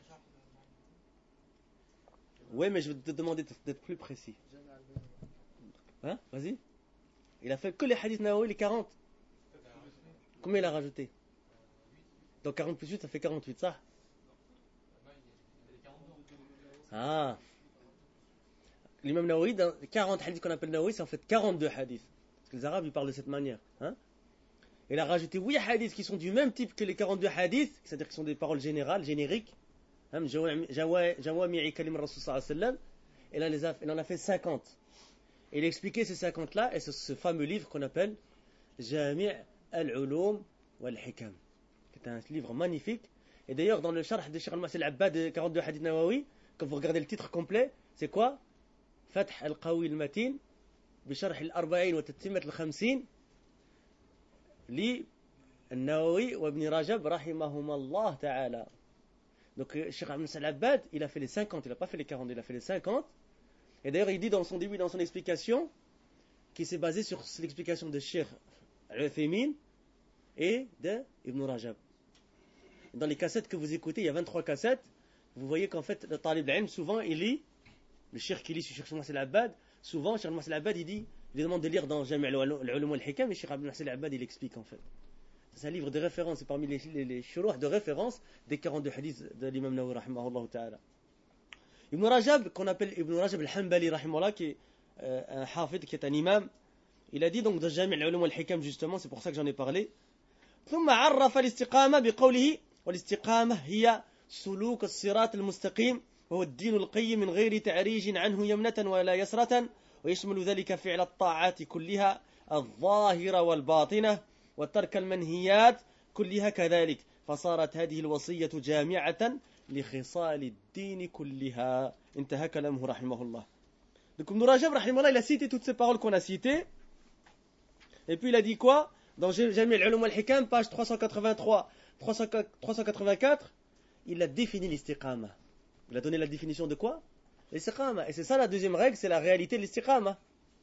A: Oui, mais je vais te demander d'être plus précis. Hein? Vas-y. Il a fait que les hadiths Nawawi, les quarante. Combien il a rajouté? Donc quarante plus huit, ça fait quarante-huit, ça? Ah. L'imam Nawawi, dans quarante hadiths qu'on appelle Nawawi, c'est en fait quarante-deux hadiths. Parce que les Arabes, ils parlent de cette manière. Hein? Il a rajouté huit hadiths qui sont du même type que les quarante-deux hadiths, c'est-à-dire qui sont des paroles générales, génériques. Hein? Jawami'i kalim Rasul sallallahu alayhi wa sallam. Et là, les a, il en a fait cinquante. Et il a expliqué ces cinquante-là, et c'est ce fameux livre qu'on appelle Jami' al-Ulum wal-Hikam, qui est un livre magnifique. Et d'ailleurs, dans le Sharh de Cheikh al-Masih al-Abbad de quarante-deux hadiths Nawawi, quand vous regardez le titre complet, c'est quoi? فتح القوي المتين بشرح الأربعين وتتمة الخمسين للنووي وابن رجب رحمهما الله تعالى. Donc Cheikh Al-Masih Al-Abbad, il a fait les cinquante, il n'a pas fait les quarante, il a fait les cinquante. Et d'ailleurs, il dit dans son début, dans son explication, qu'il s'est basé sur l'explication de Cheikh Al-Uthaymin et de Ibn Rajab. Dans les cassettes que vous écoutez, il y a vingt-trois cassettes, vous voyez qu'en fait, le talib al-ilm, souvent, il lit. Le cheikh qui lit sur Cheikh Al-Masih Al-Abbad, souvent, Cheikh Al-Masih Al-Abbad, il dit, il lui demande de lire dans Jami' al-Ulum wal-Hikam, et Cheikh Al-Masih Al-Abbad, il explique en fait. C'est un livre de référence, c'est parmi les, les, les shuruh de référence des quarante-deux hadiths de l'imam Nawawi, rahimahullah ta'ala. Ibn Rajab, qu'on appelle Ibn Rajab al-Hanbali, rahimahullah, qui est euh, un hafid, qui est un imam, il a dit donc dans Jami' al-Ulum wal-Hikam, justement, c'est pour ça que j'en ai parlé. ثم عرف الاستقامة بقوله والاستقامة هي سلوك الصراط المستقيم وهو الدين القيم من غير تعريج عنه يمنة ولا يسرة ويشمل ذلك فعل الطاعات كلها الظاهرة والباطنة وترك المنهيات كلها كذلك فصارت هذه الوصية جامعة لخصال الدين كلها. انتهى كلامه رحمه الله. Donc Ibn Rajab rahimahullah, il a cité toutes ces paroles qu'on a citées et puis il a dit quoi dans Jami' al-Ulum wal-Hikam, page trois cent quatre-vingt-trois trois cent quatre-vingt-quatre, il a défini l'istiqama. Il a donné la définition de quoi? L'istiqama. Et c'est ça la deuxième règle, c'est la réalité de l'istiqama.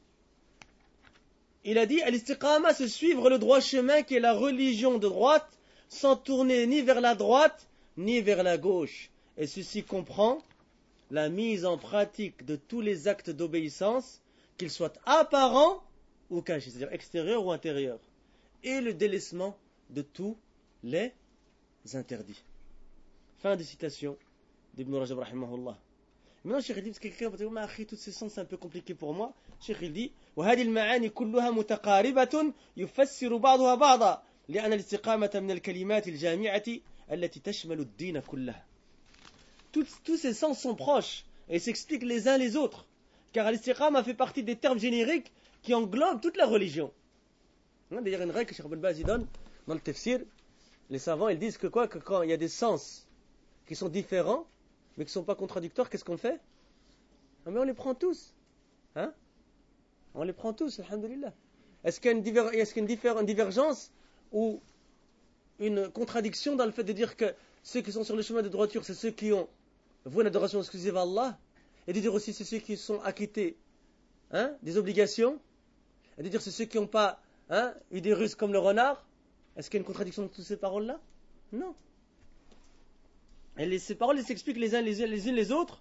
A: Il a dit, l'istiqama, c'est suivre le droit chemin qui est la religion de droite, sans tourner ni vers la droite, ni vers la gauche. Et ceci comprend la mise en pratique de tous les actes d'obéissance, qu'ils soient apparents ou cachés, c'est-à-dire extérieurs ou intérieurs, et le délaissement de tous les interdits. Fin de citation d'Ibn Rajab rahimahullah. Maintenant, Cheikh il dit, parce que quelqu'un va dire, mais tous ces sens c'est un peu compliqué pour moi. Cheikh il dit, وهذه المعاني كلها متقاربة يفسر بعضها بعضا لأن الاستقامة من الكلمات الجامعة التي تشمل الدين كله. Tous, tous ces sens sont proches et s'expliquent les uns les autres, car l'istiqama fait partie des termes génériques qui englobent toute la religion. D'ailleurs, une règle que Cheikh Ibn Baz donne dans le tafsir, les savants ils disent que quoi, que quand il y a des sens qui sont différents, mais qui ne sont pas contradictoires, qu'est-ce qu'on fait? Ah, mais on les prend tous. Hein? On les prend tous, alhamdulillah. Est-ce qu'il y a une, diver... Est-ce qu'il y a une, diffé... une divergence ou une contradiction dans le fait de dire que ceux qui sont sur le chemin de droiture, c'est ceux qui ont voué une adoration exclusive à Allah, et de dire aussi c'est ceux qui sont acquittés hein, des obligations, et de dire c'est ceux qui n'ont pas hein, eu des ruses comme le renard? Est-ce qu'il y a une contradiction dans toutes ces paroles-là? Non. Et les, ces paroles elles s'expliquent les, uns, les, les unes les autres,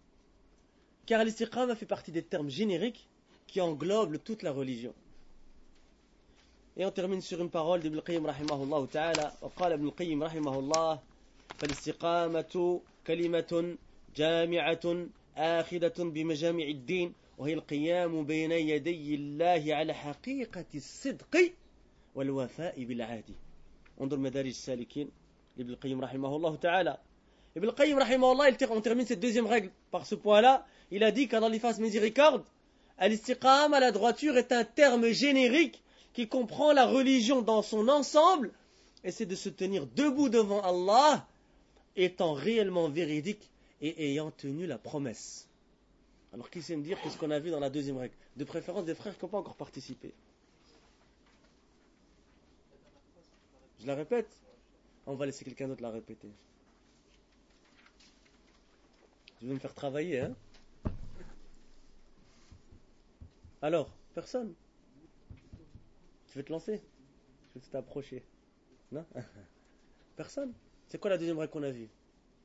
A: car l'istiqama fait partie des termes génériques qui englobent toute la religion. Et on termine sur une parole d'Ibn al-Qayyim rahimahullah ta'ala. وقال ابن القيم رحمه الله فالاستقامة كلمة جامعة آخذة بمجامع الدين وهي القيام بين يدي الله على حقيقة الصدق والوفاء بالعهد. انظر مدارج السالكين لابن القيم رحمه الله تعالى. Ibn al-Qayyim rahimahullah, on termine cette deuxième règle par ce point-là. Il a dit qu'Allah lui fasse miséricorde, al-istiqama, la droiture, est un terme générique qui comprend la religion dans son ensemble, et c'est de se tenir debout devant Allah, étant réellement véridique et ayant tenu la promesse. Alors qui sait me dire qu'est-ce qu'on a vu dans la deuxième règle? De préférence des frères qui n'ont pas encore participé. Je la répète? On va laisser quelqu'un d'autre la répéter. Je vais me faire travailler, hein? Alors, personne? Tu veux te lancer? Je vais t'approcher. Non? Personne? C'est quoi la deuxième règle qu'on a vue?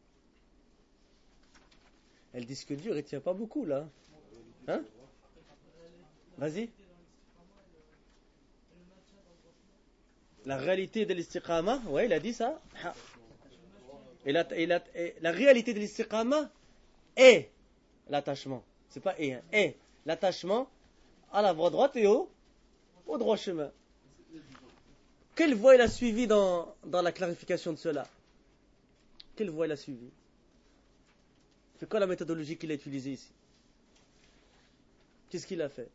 A: Elle disque dur, il tient pas beaucoup là. Hein? Vas-y. La réalité de l'istiqama, ouais, il a dit ça. Et la, et la, et la réalité de l'istiqama est l'attachement. C'est pas est, hein, est l'attachement à la voie droite et au, au droit chemin. Quelle voie il a suivi dans, dans la clarification de cela? Quelle voie il a suivi? C'est quoi la méthodologie qu'il a utilisée ici? Qu'est-ce qu'il a fait?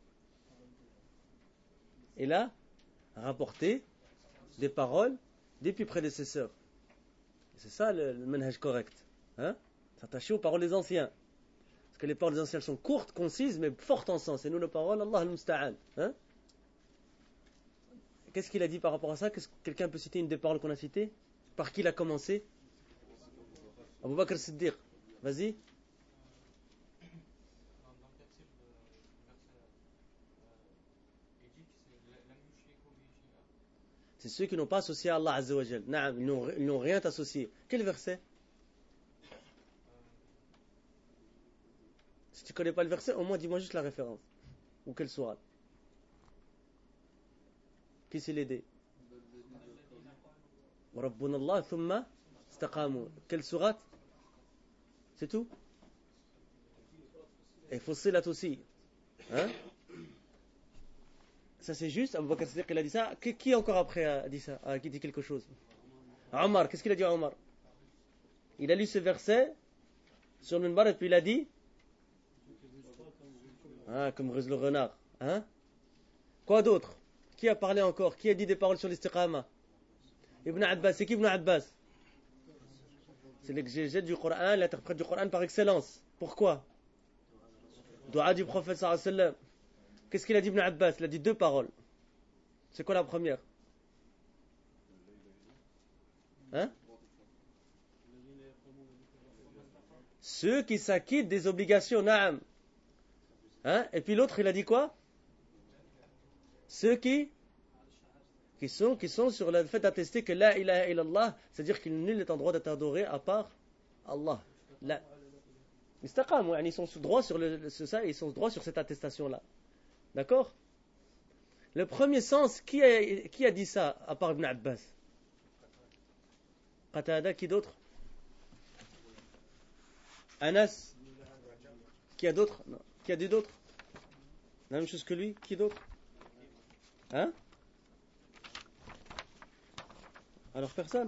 A: Il a rapporté des paroles des plus prédécesseurs. C'est ça le, le manhaj correct. Hein? S'attacher aux paroles des anciens. Parce que les paroles des anciens sont courtes, concises, mais fortes en sens. Et nous, nos paroles, Allah al-Musta'an. Hein? Qu'est-ce qu'il a dit par rapport à ça? Qu'est-ce, quelqu'un peut citer une des paroles qu'on a citées? Par qui il a commencé? Abu Bakr Siddiq. Vas-y. C'est ceux qui n'ont pas associé à Allah Azza wa Jal. Naam, ils n'ont, ils n'ont rien associé. Quel verset? Si tu ne connais pas le verset, au moins dis-moi juste la référence. Ou quelle sourate? Qui s'est l'aidé? Rabbuna Allah thumma istaqamu. Quelle sourate? C'est tout? Et Fussilat aussi. Hein? Ça c'est juste, Abu Bakr Siddiq il a dit ça. Qui, qui encore après a dit ça, a, qui dit quelque chose? Omar, qu'est-ce qu'il a dit à Omar? Il a lu ce verset sur le minbar et puis il a dit ah, comme ruse le renard. Hein? Quoi d'autre? Qui a parlé encore? Qui a dit des paroles sur l'istiqama? Ibn Abbas, c'est qui Ibn Abbas? C'est l'exégète du Coran, l'interprète du Coran par excellence. Pourquoi? Dua du prophète sallallahu alayhi wa sallam. Qu'est-ce qu'il a dit Ibn Abbas? Il a dit deux paroles. C'est quoi la première? Hein? Ceux qui s'acquittent des obligations, na'am. Hein? Et puis l'autre, il a dit quoi? Ceux qui, qui, sont, qui sont sur le fait d'attester que la ilaha illallah, c'est-à-dire qu'il nul n'est en droit d'être adoré à part Allah. La. Istaqamu, ils sont droits sur le, sur ça, ils sont droits sur cette attestation-là. D'accord? Le premier sens, qui a, qui a dit ça à part Ibn Abbas? Qatada, qui d'autre? Anas? Qui a d'autres? Non. Qui a dit d'autres? La même chose que lui? Qui d'autre? Hein? Alors personne?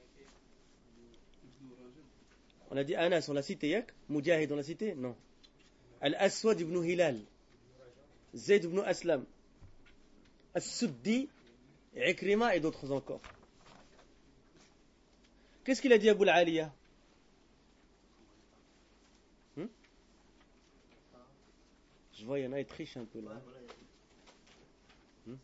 A: On a dit Anas, on l'a cité, yak? Mujahid, on l'a cité? Non. Al-Aswad ibn Hilal, Zayd ibn Aslam, As-Suddi, Ikrima et d'autres encore. Qu'est-ce qu'il a dit Abu al-Aliya? hmm Je vois, il y en a, ils trichent un peu là. hmm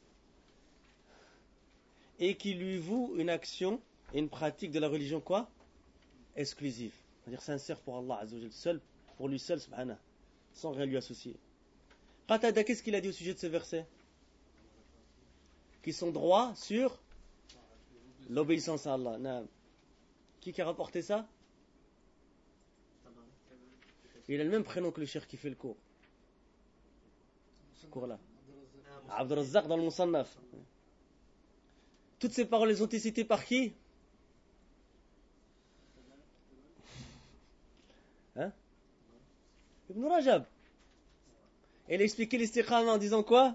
A: Et qui lui voue une action et une pratique de la religion quoi? Exclusive. C'est-à-dire sincère pour Allah Azza wa Jal, seul, pour lui seul, subhanah, sans rien lui associer. Qatada, qu'est-ce qu'il a dit au sujet de ce verset? Qui sont droits sur l'obéissance à Allah. Naam. Qui qui a rapporté ça? Il a le même prénom que le cheikh qui fait le cours. Ce cours-là. Abd al-Razzaq dans le Musannaf. Toutes ces paroles, elles ont été citées par qui? Hein? Ibn Rajab. Et il a expliqué l'istiqama en disant quoi?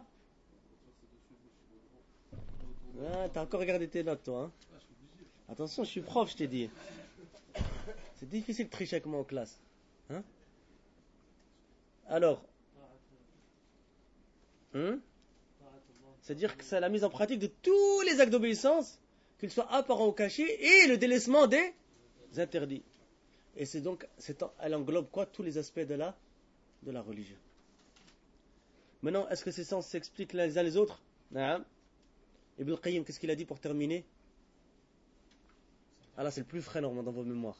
A: Ah, t'as encore regardé tes notes, toi. Hein? Attention, je suis prof, je t'ai dit. C'est difficile de tricher avec moi en classe. Hein? Alors, hein? C'est-à-dire que c'est la mise en pratique de tous les actes d'obéissance, qu'ils soient apparents ou cachés, et le délaissement des interdits. Et c'est donc, c'est, elle englobe quoi? Tous les aspects de la, de la religion. Maintenant, est-ce que ces sens s'expliquent les uns les autres? Naam. Ibn al-Qayyim, qu'est-ce qu'il a dit pour terminer? Ah là, c'est le plus frais normalement dans vos mémoires.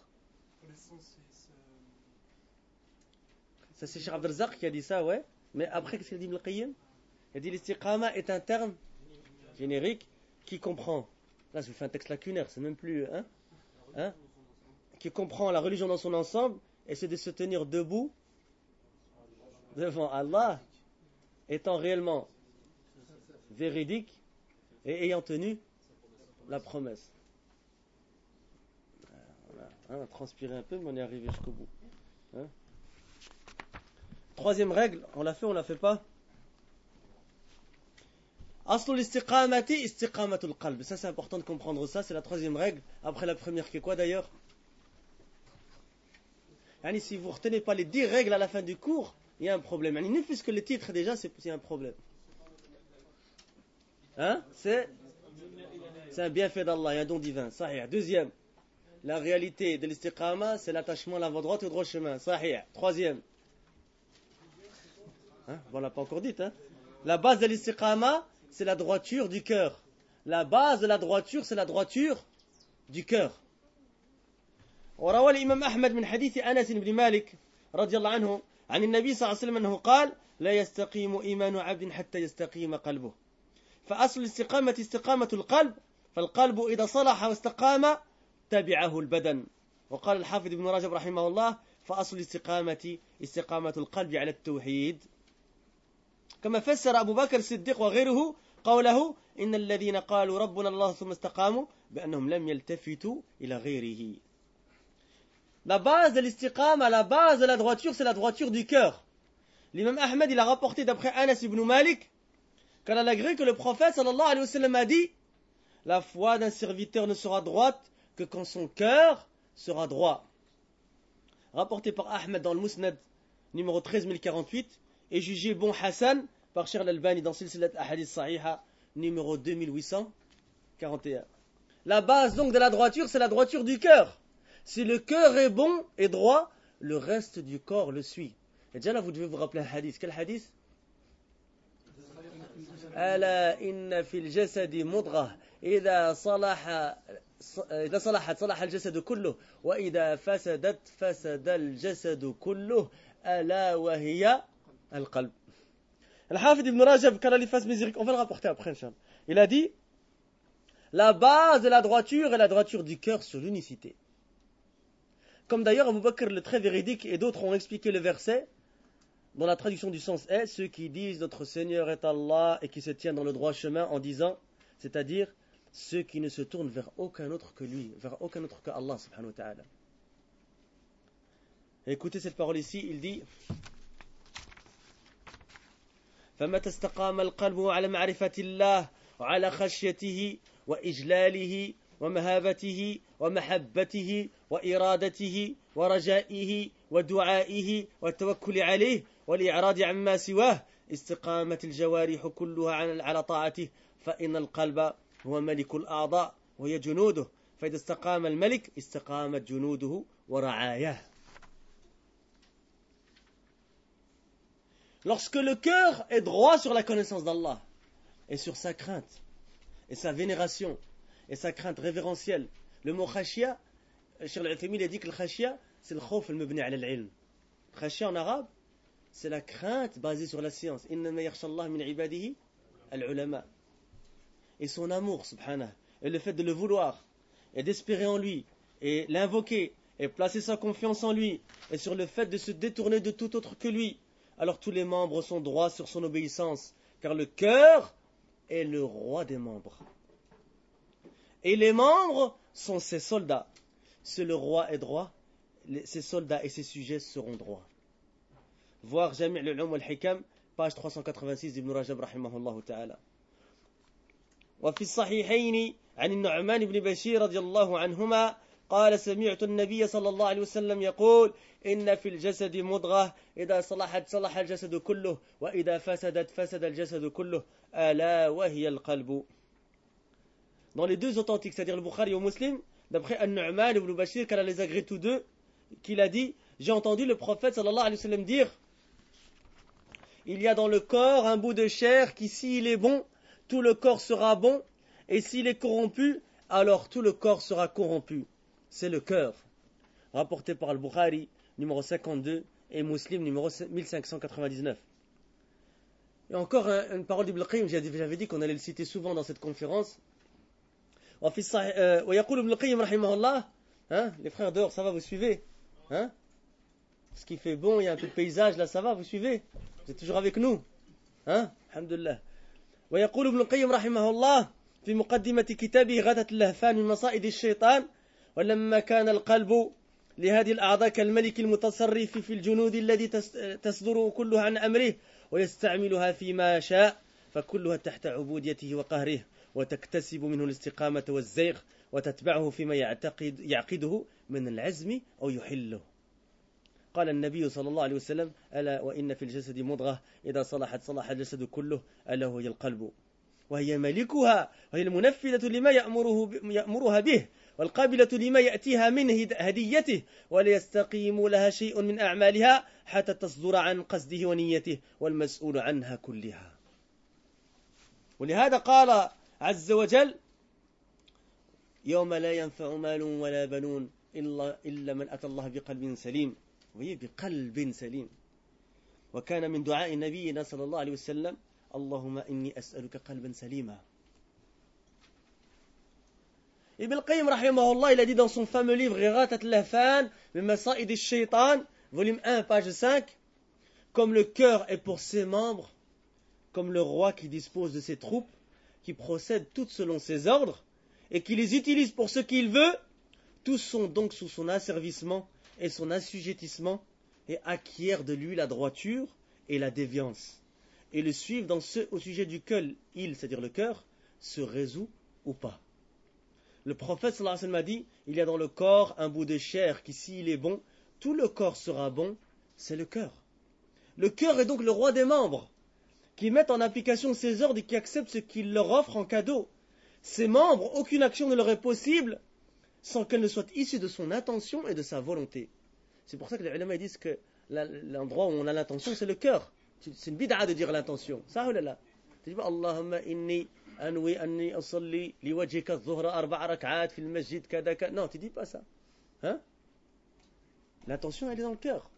A: Ça, c'est Cheikh Abd al-Razzaq qui a dit ça, ouais. Mais après, qu'est-ce qu'il a dit Ibn al-Qayyim? Il a dit l'istiqama est un terme générique qui comprend. Là, je vous fais un texte lacunaire, c'est même plus. Hein, hein, qui comprend la religion dans son ensemble et c'est de se tenir debout devant Allah, étant réellement véridique et ayant tenu la promesse. Voilà. Hein, on a transpiré un peu, mais on est arrivé jusqu'au bout. Hein. Troisième règle, on l'a fait, on l'a fait pas? Aslul istiqamati istiqamatul qalb. Ça, c'est important de comprendre ça. C'est la troisième règle. Après la première, qui est quoi d'ailleurs? Yani, si vous ne retenez pas les dix règles à la fin du cours, il y a un problème. Yani, ne fût-ce que le titre déjà, c'est, c'est un problème. Hein? C'est, c'est un bienfait d'Allah, un don divin. Sahih. Deuxième, la réalité de l'istiqama, c'est l'attachement à la voie droite et au droit chemin. Sahih. Troisième. Hein? Bon, on l'a pas encore dit. Hein? La base de l'istiqama, c'est la droiture du cœur. La base de la droiture, c'est la droiture du cœur. وروى الإمام أحمد من حديث أنس بن مالك رضي الله عنه عن النبي صلى الله عليه وسلم أنه قال لا يستقيم إيمان عبد حتى يستقيم قلبه فأصل الاستقامة استقامة القلب فالقلب إذا صلح واستقام تبعه البدن وقال الحافظ ابن رجب رحمه الله فأصل الاستقامة استقامة القلب على التوحيد كما فسر أبو بكر الصديق وغيره قوله إن الذين قالوا ربنا الله ثم استقاموا بأنهم لم يلتفتوا إلى غيره. La base de l'istiqama, la base de la droiture, c'est la droiture du cœur. L'imam Ahmed, il a rapporté d'après Anas ibn Malik qu'elle a l'agré que le prophète sallallahu alayhi wa sallam a dit la foi d'un serviteur ne sera droite que quand son cœur sera droit. Rapporté par Ahmed dans le Musnad numéro treize mille quarante-huit et jugé bon Hassan par Cheikh al-Albani dans Silsilat Ahadith Sahiha numéro deux mille huit cent quarante et un. La base donc de la droiture, c'est la droiture du cœur. Si le cœur est bon et droit, le reste du corps le suit. Et déjà là, vous devez vous rappeler un hadith. Quel hadith? Ala inna fil jasadi mudghah idha salaha idha salahat salaha al-jasad kulluh wa idha fasadat fasada al-jasad kulluh ala wa hiya al-qalb. Al-Hafid ibn Rajab, qu'Allah lui fasse miséricorde, on va le rapporter après, Inch'Allah. Il a dit la base de la droiture est la droiture du cœur sur l'unicité. Comme d'ailleurs Abu Bakr le très véridique et d'autres ont expliqué le verset, dont la traduction du sens est ceux qui disent notre Seigneur est Allah et qui se tiennent dans le droit chemin en disant, c'est-à-dire ceux qui ne se tournent vers aucun autre que lui, vers aucun autre que Allah subhanahu wa ta'ala. Écoutez cette parole ici, il dit فَمَتَى اسْتَقَامَ الْقَلْبُ عَلَى مَعْرِفَةِ اللَّهِ وعلى خشيته وإجلاله ومهابته ومحبته وإرادته ورجائه ودعائه والتوكل عليه والإعراض عما سواه استقامت الجوارح كلها على طاعته فإن القلب هو ملك الأعضاء وهي جنوده فإذا استقام الملك استقامت جنوده ورعاياه. Lorsque le cœur est droit sur la connaissance d'Allah et sur sa crainte et sa vénération et sa crainte révérentielle, le mot khashia, Cheikh Al-Uthaymin a dit que le khashia c'est le khawf al-mabni ala al-ilm. Khashia en arabe c'est la crainte basée sur la science. Innama yakhsha Allah min ibadihi al-ulama. Et son amour, subhanah, et le fait de le vouloir et d'espérer en lui et l'invoquer et placer sa confiance en lui et sur le fait de se détourner de tout autre que lui, alors tous les membres sont droits sur son obéissance, car le cœur est le roi des membres. Et les membres sont ses soldats. Si le roi est droit, ses soldats et ses sujets seront droits. Voir Jami' al-Ulum wal-Hikam, page trois cent quatre-vingt-six d'Ibn Rajab rahimahullah ta'ala. وفي الصحيحين عن النعمان بن بشير رضي الله عنهما قال سمعت النبي صلى الله عليه وسلم يقول إن في الجسد مضغة إذا صلحت صلح الجسد كله وإذا فسدت فسد الجسد كله ألا وهي القلب. Dans les deux authentiques, c'est-à-dire le Bukhari et le Muslim, d'après An-Nu'man ibn Bashir, qu'elle les agrée tous deux, qu'il a dit, j'ai entendu le prophète sallallahu alayhi wa sallam dire, il y a dans le corps un bout de chair qui, s'il est bon, tout le corps sera bon, et s'il est corrompu, alors tout le corps sera corrompu. C'est le cœur. Rapporté par le Bukhari, numéro cinquante-deux, et Muslim, numéro mille cinq cent quatre-vingt-dix-neuf. Et encore un, une parole d'Ibn Qayyim, j'avais dit qu'on allait le citer souvent dans cette conférence. ويقول ابن القيم رحمه الله, hein, les frères dehors, ça va, vous suivez, hein? Ce qui fait bon, il y a un peu de paysage là, ça va, vous suivez? Vous êtes toujours avec nous, hein? Alhamdulillah. ويقول ابن القيم رحمه الله في مقدمة كتابه غدة اللهفان من مصائد الشيطان ولما كان القلب لهذه الأعضاء كالملك المتصرف في الجنود الذي تصدر كلها عن أمره ويستعملها فيما شاء فكلها تحت عبوديته وقهره وتكتسب منه الاستقامة والزيغ وتتبعه فيما يعتقد يعقده من العزم أو يحله. قال النبي صلى الله عليه وسلم ألا وإن في الجسد مضغة إذا صلحت صلح الجسد كله ألا وهي القلب وهي ملكها وهي المنفذة لما يأمره يأمرها به والقابلة لما يأتيها من هديته ولا يستقيم لها شيء من أعمالها حتى تصدر عن قصده ونيته والمسؤول عنها كلها. ولهذا قال عز وجل يوم لا ينفع مال ولا بنون إلا, إلا من أتى الله بقلب سليم وهي بقلب سليم. وكان من دعاء نبينا صلى الله عليه وسلم اللهم إني أسألك قلبا سليما. Ibn Qayyim rahimahullah, il a dit dans son fameux livre Iratat al-Lahfan min Masa'id al-Shaytan, volume un, page cinq, comme le cœur est pour ses membres, comme le roi qui dispose de ses troupes, qui procèdent toutes selon ses ordres, et qui les utilise pour ce qu'il veut, tous sont donc sous son asservissement et son assujettissement, et acquièrent de lui la droiture et la déviance, et le suivent dans ce au sujet duquel il, c'est-à-dire le cœur, se résout ou pas. Le prophète sallallahu alayhi wa sallam a dit, il y a dans le corps un bout de chair qui, s'il est bon, tout le corps sera bon, c'est le cœur. Le cœur est donc le roi des membres, qui mettent en application ses ordres et qui acceptent ce qu'il leur offre en cadeau. Ces membres, aucune action ne leur est possible sans qu'elle ne soit issue de son intention et de sa volonté. C'est pour ça que les ulama disent que l'endroit où on a l'intention, c'est le cœur. C'est une bid'a de dire l'intention. Ça ou là? Tu dis Allahumma inni anwi anni asalli liwajhika adh-dhuhra arba'a rak'at fi al-masjid kada kada. Non, tu dis pas ça. Hein? L'intention, elle est dans le cœur.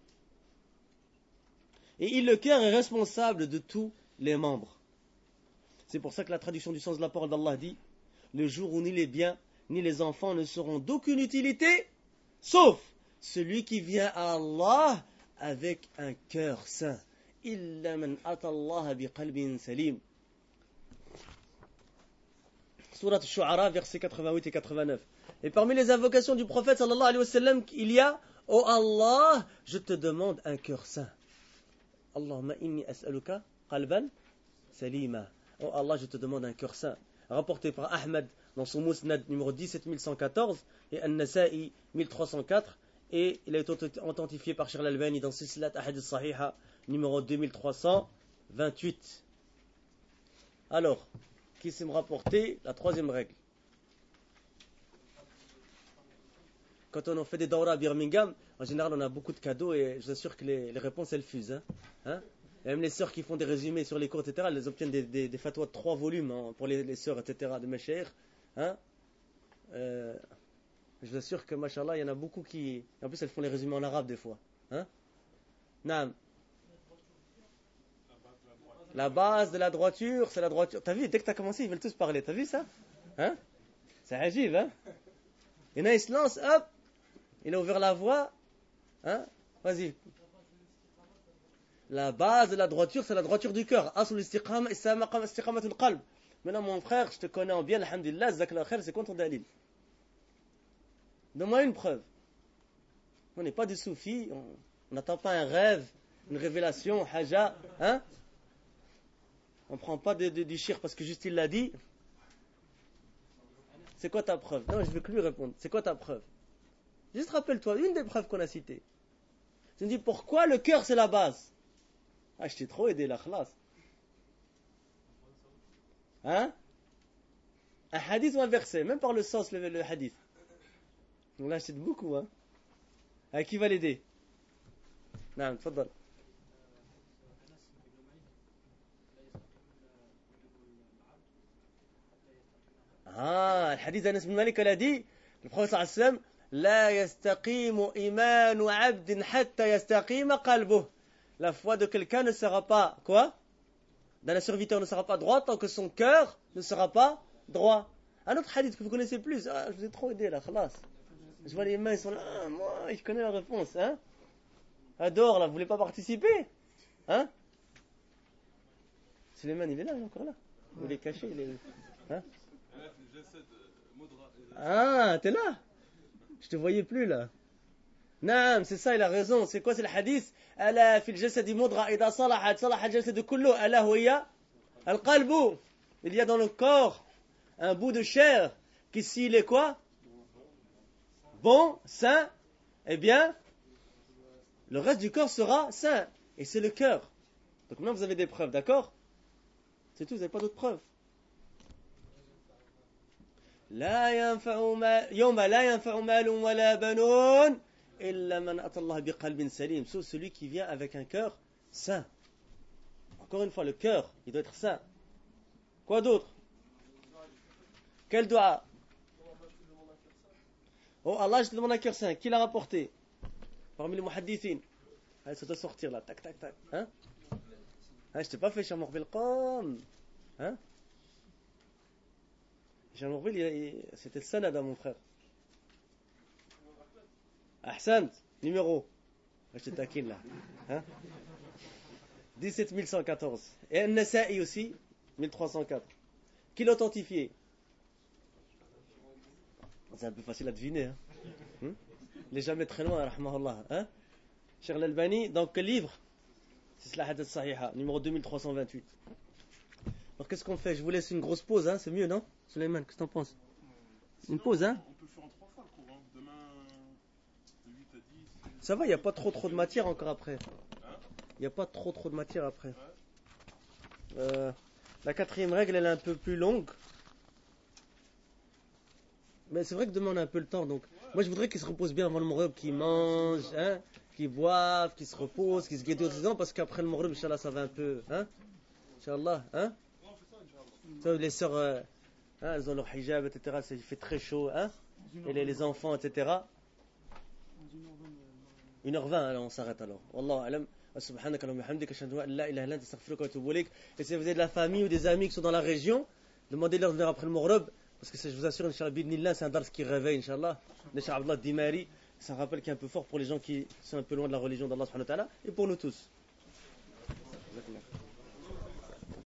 A: Et il, le cœur, est responsable de tous les membres. C'est pour ça que la traduction du sens de la parole d'Allah dit, le jour où ni les biens ni les enfants ne seront d'aucune utilité, sauf celui qui vient à Allah avec un cœur sain. Illa man ata Allah bi qalbin salim. Surat Al-Shu'ara, versets quatre-vingt-huit et quatre-vingt-neuf. Et parmi les invocations du prophète sallallahu alayhi wa sallam, il y a « Oh Allah, je te demande un cœur sain. » Allahumma inni as'aluka qalban salima. Oh Allah, je te demande un cœur sain. Rapporté par Ahmad dans son Musnad numéro dix-sept mille cent quatorze et An-Nasa'i mille trois cent quatre. Et il a été authentifié par Sheikh Al-Albani dans Silsilat Ahadith Sahiha numéro deux mille trois cent vingt-huit. Alors, qui s'est me rapporté la troisième règle. Quand on en fait des dawra à Birmingham, en général on a beaucoup de cadeaux et je vous assure que les, les réponses elles fusent. Hein, hein et même les sœurs qui font des résumés sur les cours, et cetera, elles obtiennent des, des, des fatwas de trois volumes hein, pour les, les sœurs, et cetera, de Meshaïr. Hein euh, je vous assure que, machallah, il y en a beaucoup qui... En plus, elles font les résumés en arabe des fois. Hein Naam. La base de la droiture, c'est la droiture. T'as vu, dès que t'as commencé, ils veulent tous parler. T'as vu ça? Hein? C'est agile, hein? Et là, il se lance, hop! Il a ouvert la voie. Hein? Vas-y. La base de la droiture, c'est la droiture du cœur. Asul istiqama, istiqamatul qalb. Maintenant, mon frère, je te connais en bien, alhamdulillah, zakla khair, c'est quoi ton dalil? Donne-moi une preuve. On n'est pas des soufis, on n'attend pas un rêve, une révélation, haja, hein? On ne prend pas de, de, du shirk parce que juste il l'a dit. C'est quoi ta preuve? Non, je veux que lui répondre. C'est quoi ta preuve? Juste rappelle-toi, une des preuves qu'on a citées. Tu me dis pourquoi le cœur c'est la base? Ah, je t'ai trop aidé la classe. Hein? Un hadith ou un verset, même par le sens, le, le hadith. Donc là, je t'aide beaucoup, hein? À qui va l'aider? Non, tfaddal. Ah, le hadith d'Anas bin Malik, elle a dit, le prophète sallallahu alayhi wa sallam, la yastaqimu imanu abdin hatta yastaqima qalbuh. La foi de quelqu'un ne sera pas, quoi? D'un serviteur ne sera pas droit tant que son cœur ne sera pas droit. Un autre hadith que vous connaissez plus, ah, je vous ai trop aidé là, khalas. Je vois les mains, ils sont là, ah, moi, je connais la réponse, hein? Adore, là, vous voulez pas participer? Hein? Suleiman, il est là, il est encore là. Vous l'avez caché, il est... Hein? Ah, t'es là? Je te voyais plus là. Naam, c'est ça, il a raison. C'est quoi, c'est le hadith? Ala fil jasadi mudra idha salahat salaha al jasadu kullu ala huwa al qalbu. Il y a dans le corps un bout de chair qui s'il est quoi? Bon, sain, eh bien le reste du corps sera sain et c'est le cœur. Donc maintenant vous avez des preuves, d'accord? C'est tout, vous n'avez pas d'autres preuves. لا ينفع مال يوم لا ينفع مال ولا بنون إلا من أتى الله بقلب سليم. Sauf celui qui vient avec un cœur sain. Encore une fois, le cœur, il doit être sain. Quoi d'autre? Quel dua? Oh Allah, je te demande un cœur sain. Qui l'a rapporté? Parmi les muhaddithin. Allez, ça doit sortir là. Tac, tac, tac. Hein? Ah, je t'ai pas fait Shamor Bilqam. Hein? Jean Morville, c'était le sanada, mon frère. Ahsant, numéro. Je te taquine là. Hein? dix-sept mille cent quatorze. Et An-Nasa'i aussi, mille trois cent quatre. Qui l'a authentifié? C'est un peu facile à deviner. Hein? Hum? Il n'est jamais très loin, rahmahullah. Hein? Cheikh Al-Albani, dans quel livre? C'est la Hadith Sahiha, numéro deux mille trois cent vingt-huit. Alors qu'est-ce qu'on fait? Je vous laisse une grosse pause, hein? C'est mieux, non? Suleiman, qu'est-ce que t'en penses? Une pause, hein?
C: On peut faire en trois fois le cours, hein. Demain, de huit à dix.
A: Ça va, il n'y a pas trop trop de matière encore après. Il n'y a pas trop trop de matière après. Euh, la quatrième règle, elle est un peu plus longue. Mais c'est vrai que demain on a un peu le temps, donc moi je voudrais qu'ils se reposent bien avant le Maghrib, qu'ils mangent, hein, qu'ils boivent, qu'ils se reposent, qu'ils se guettent aux ans, parce qu'après le Maghrib, Inch'Allah, ça va un peu, hein? Inch'Allah, hein? Ça, les sœurs, euh, hein, elles ont leur hijab, et cetera. Il fait très chaud, hein? Et les, les enfants, et cetera. une heure vingt, alors on s'arrête alors. Wallahu alam. Subhanaka wa bihamdika ashhadu an la ilaha illa anta astaghfiruka wa atubu ilaik. Et si vous avez de la famille ou des amis qui sont dans la région, demandez-leur de venir après le Maghrib, parce que ça, je vous assure, Inch'Allah, bidnillah, c'est un dars qui réveille, Inch'Allah. Le Cheikh Abdullah Dimari, C'est un rappel qui est un peu fort pour les gens qui sont un peu loin de la religion d'Allah subhanahu wa ta'ala et pour nous tous.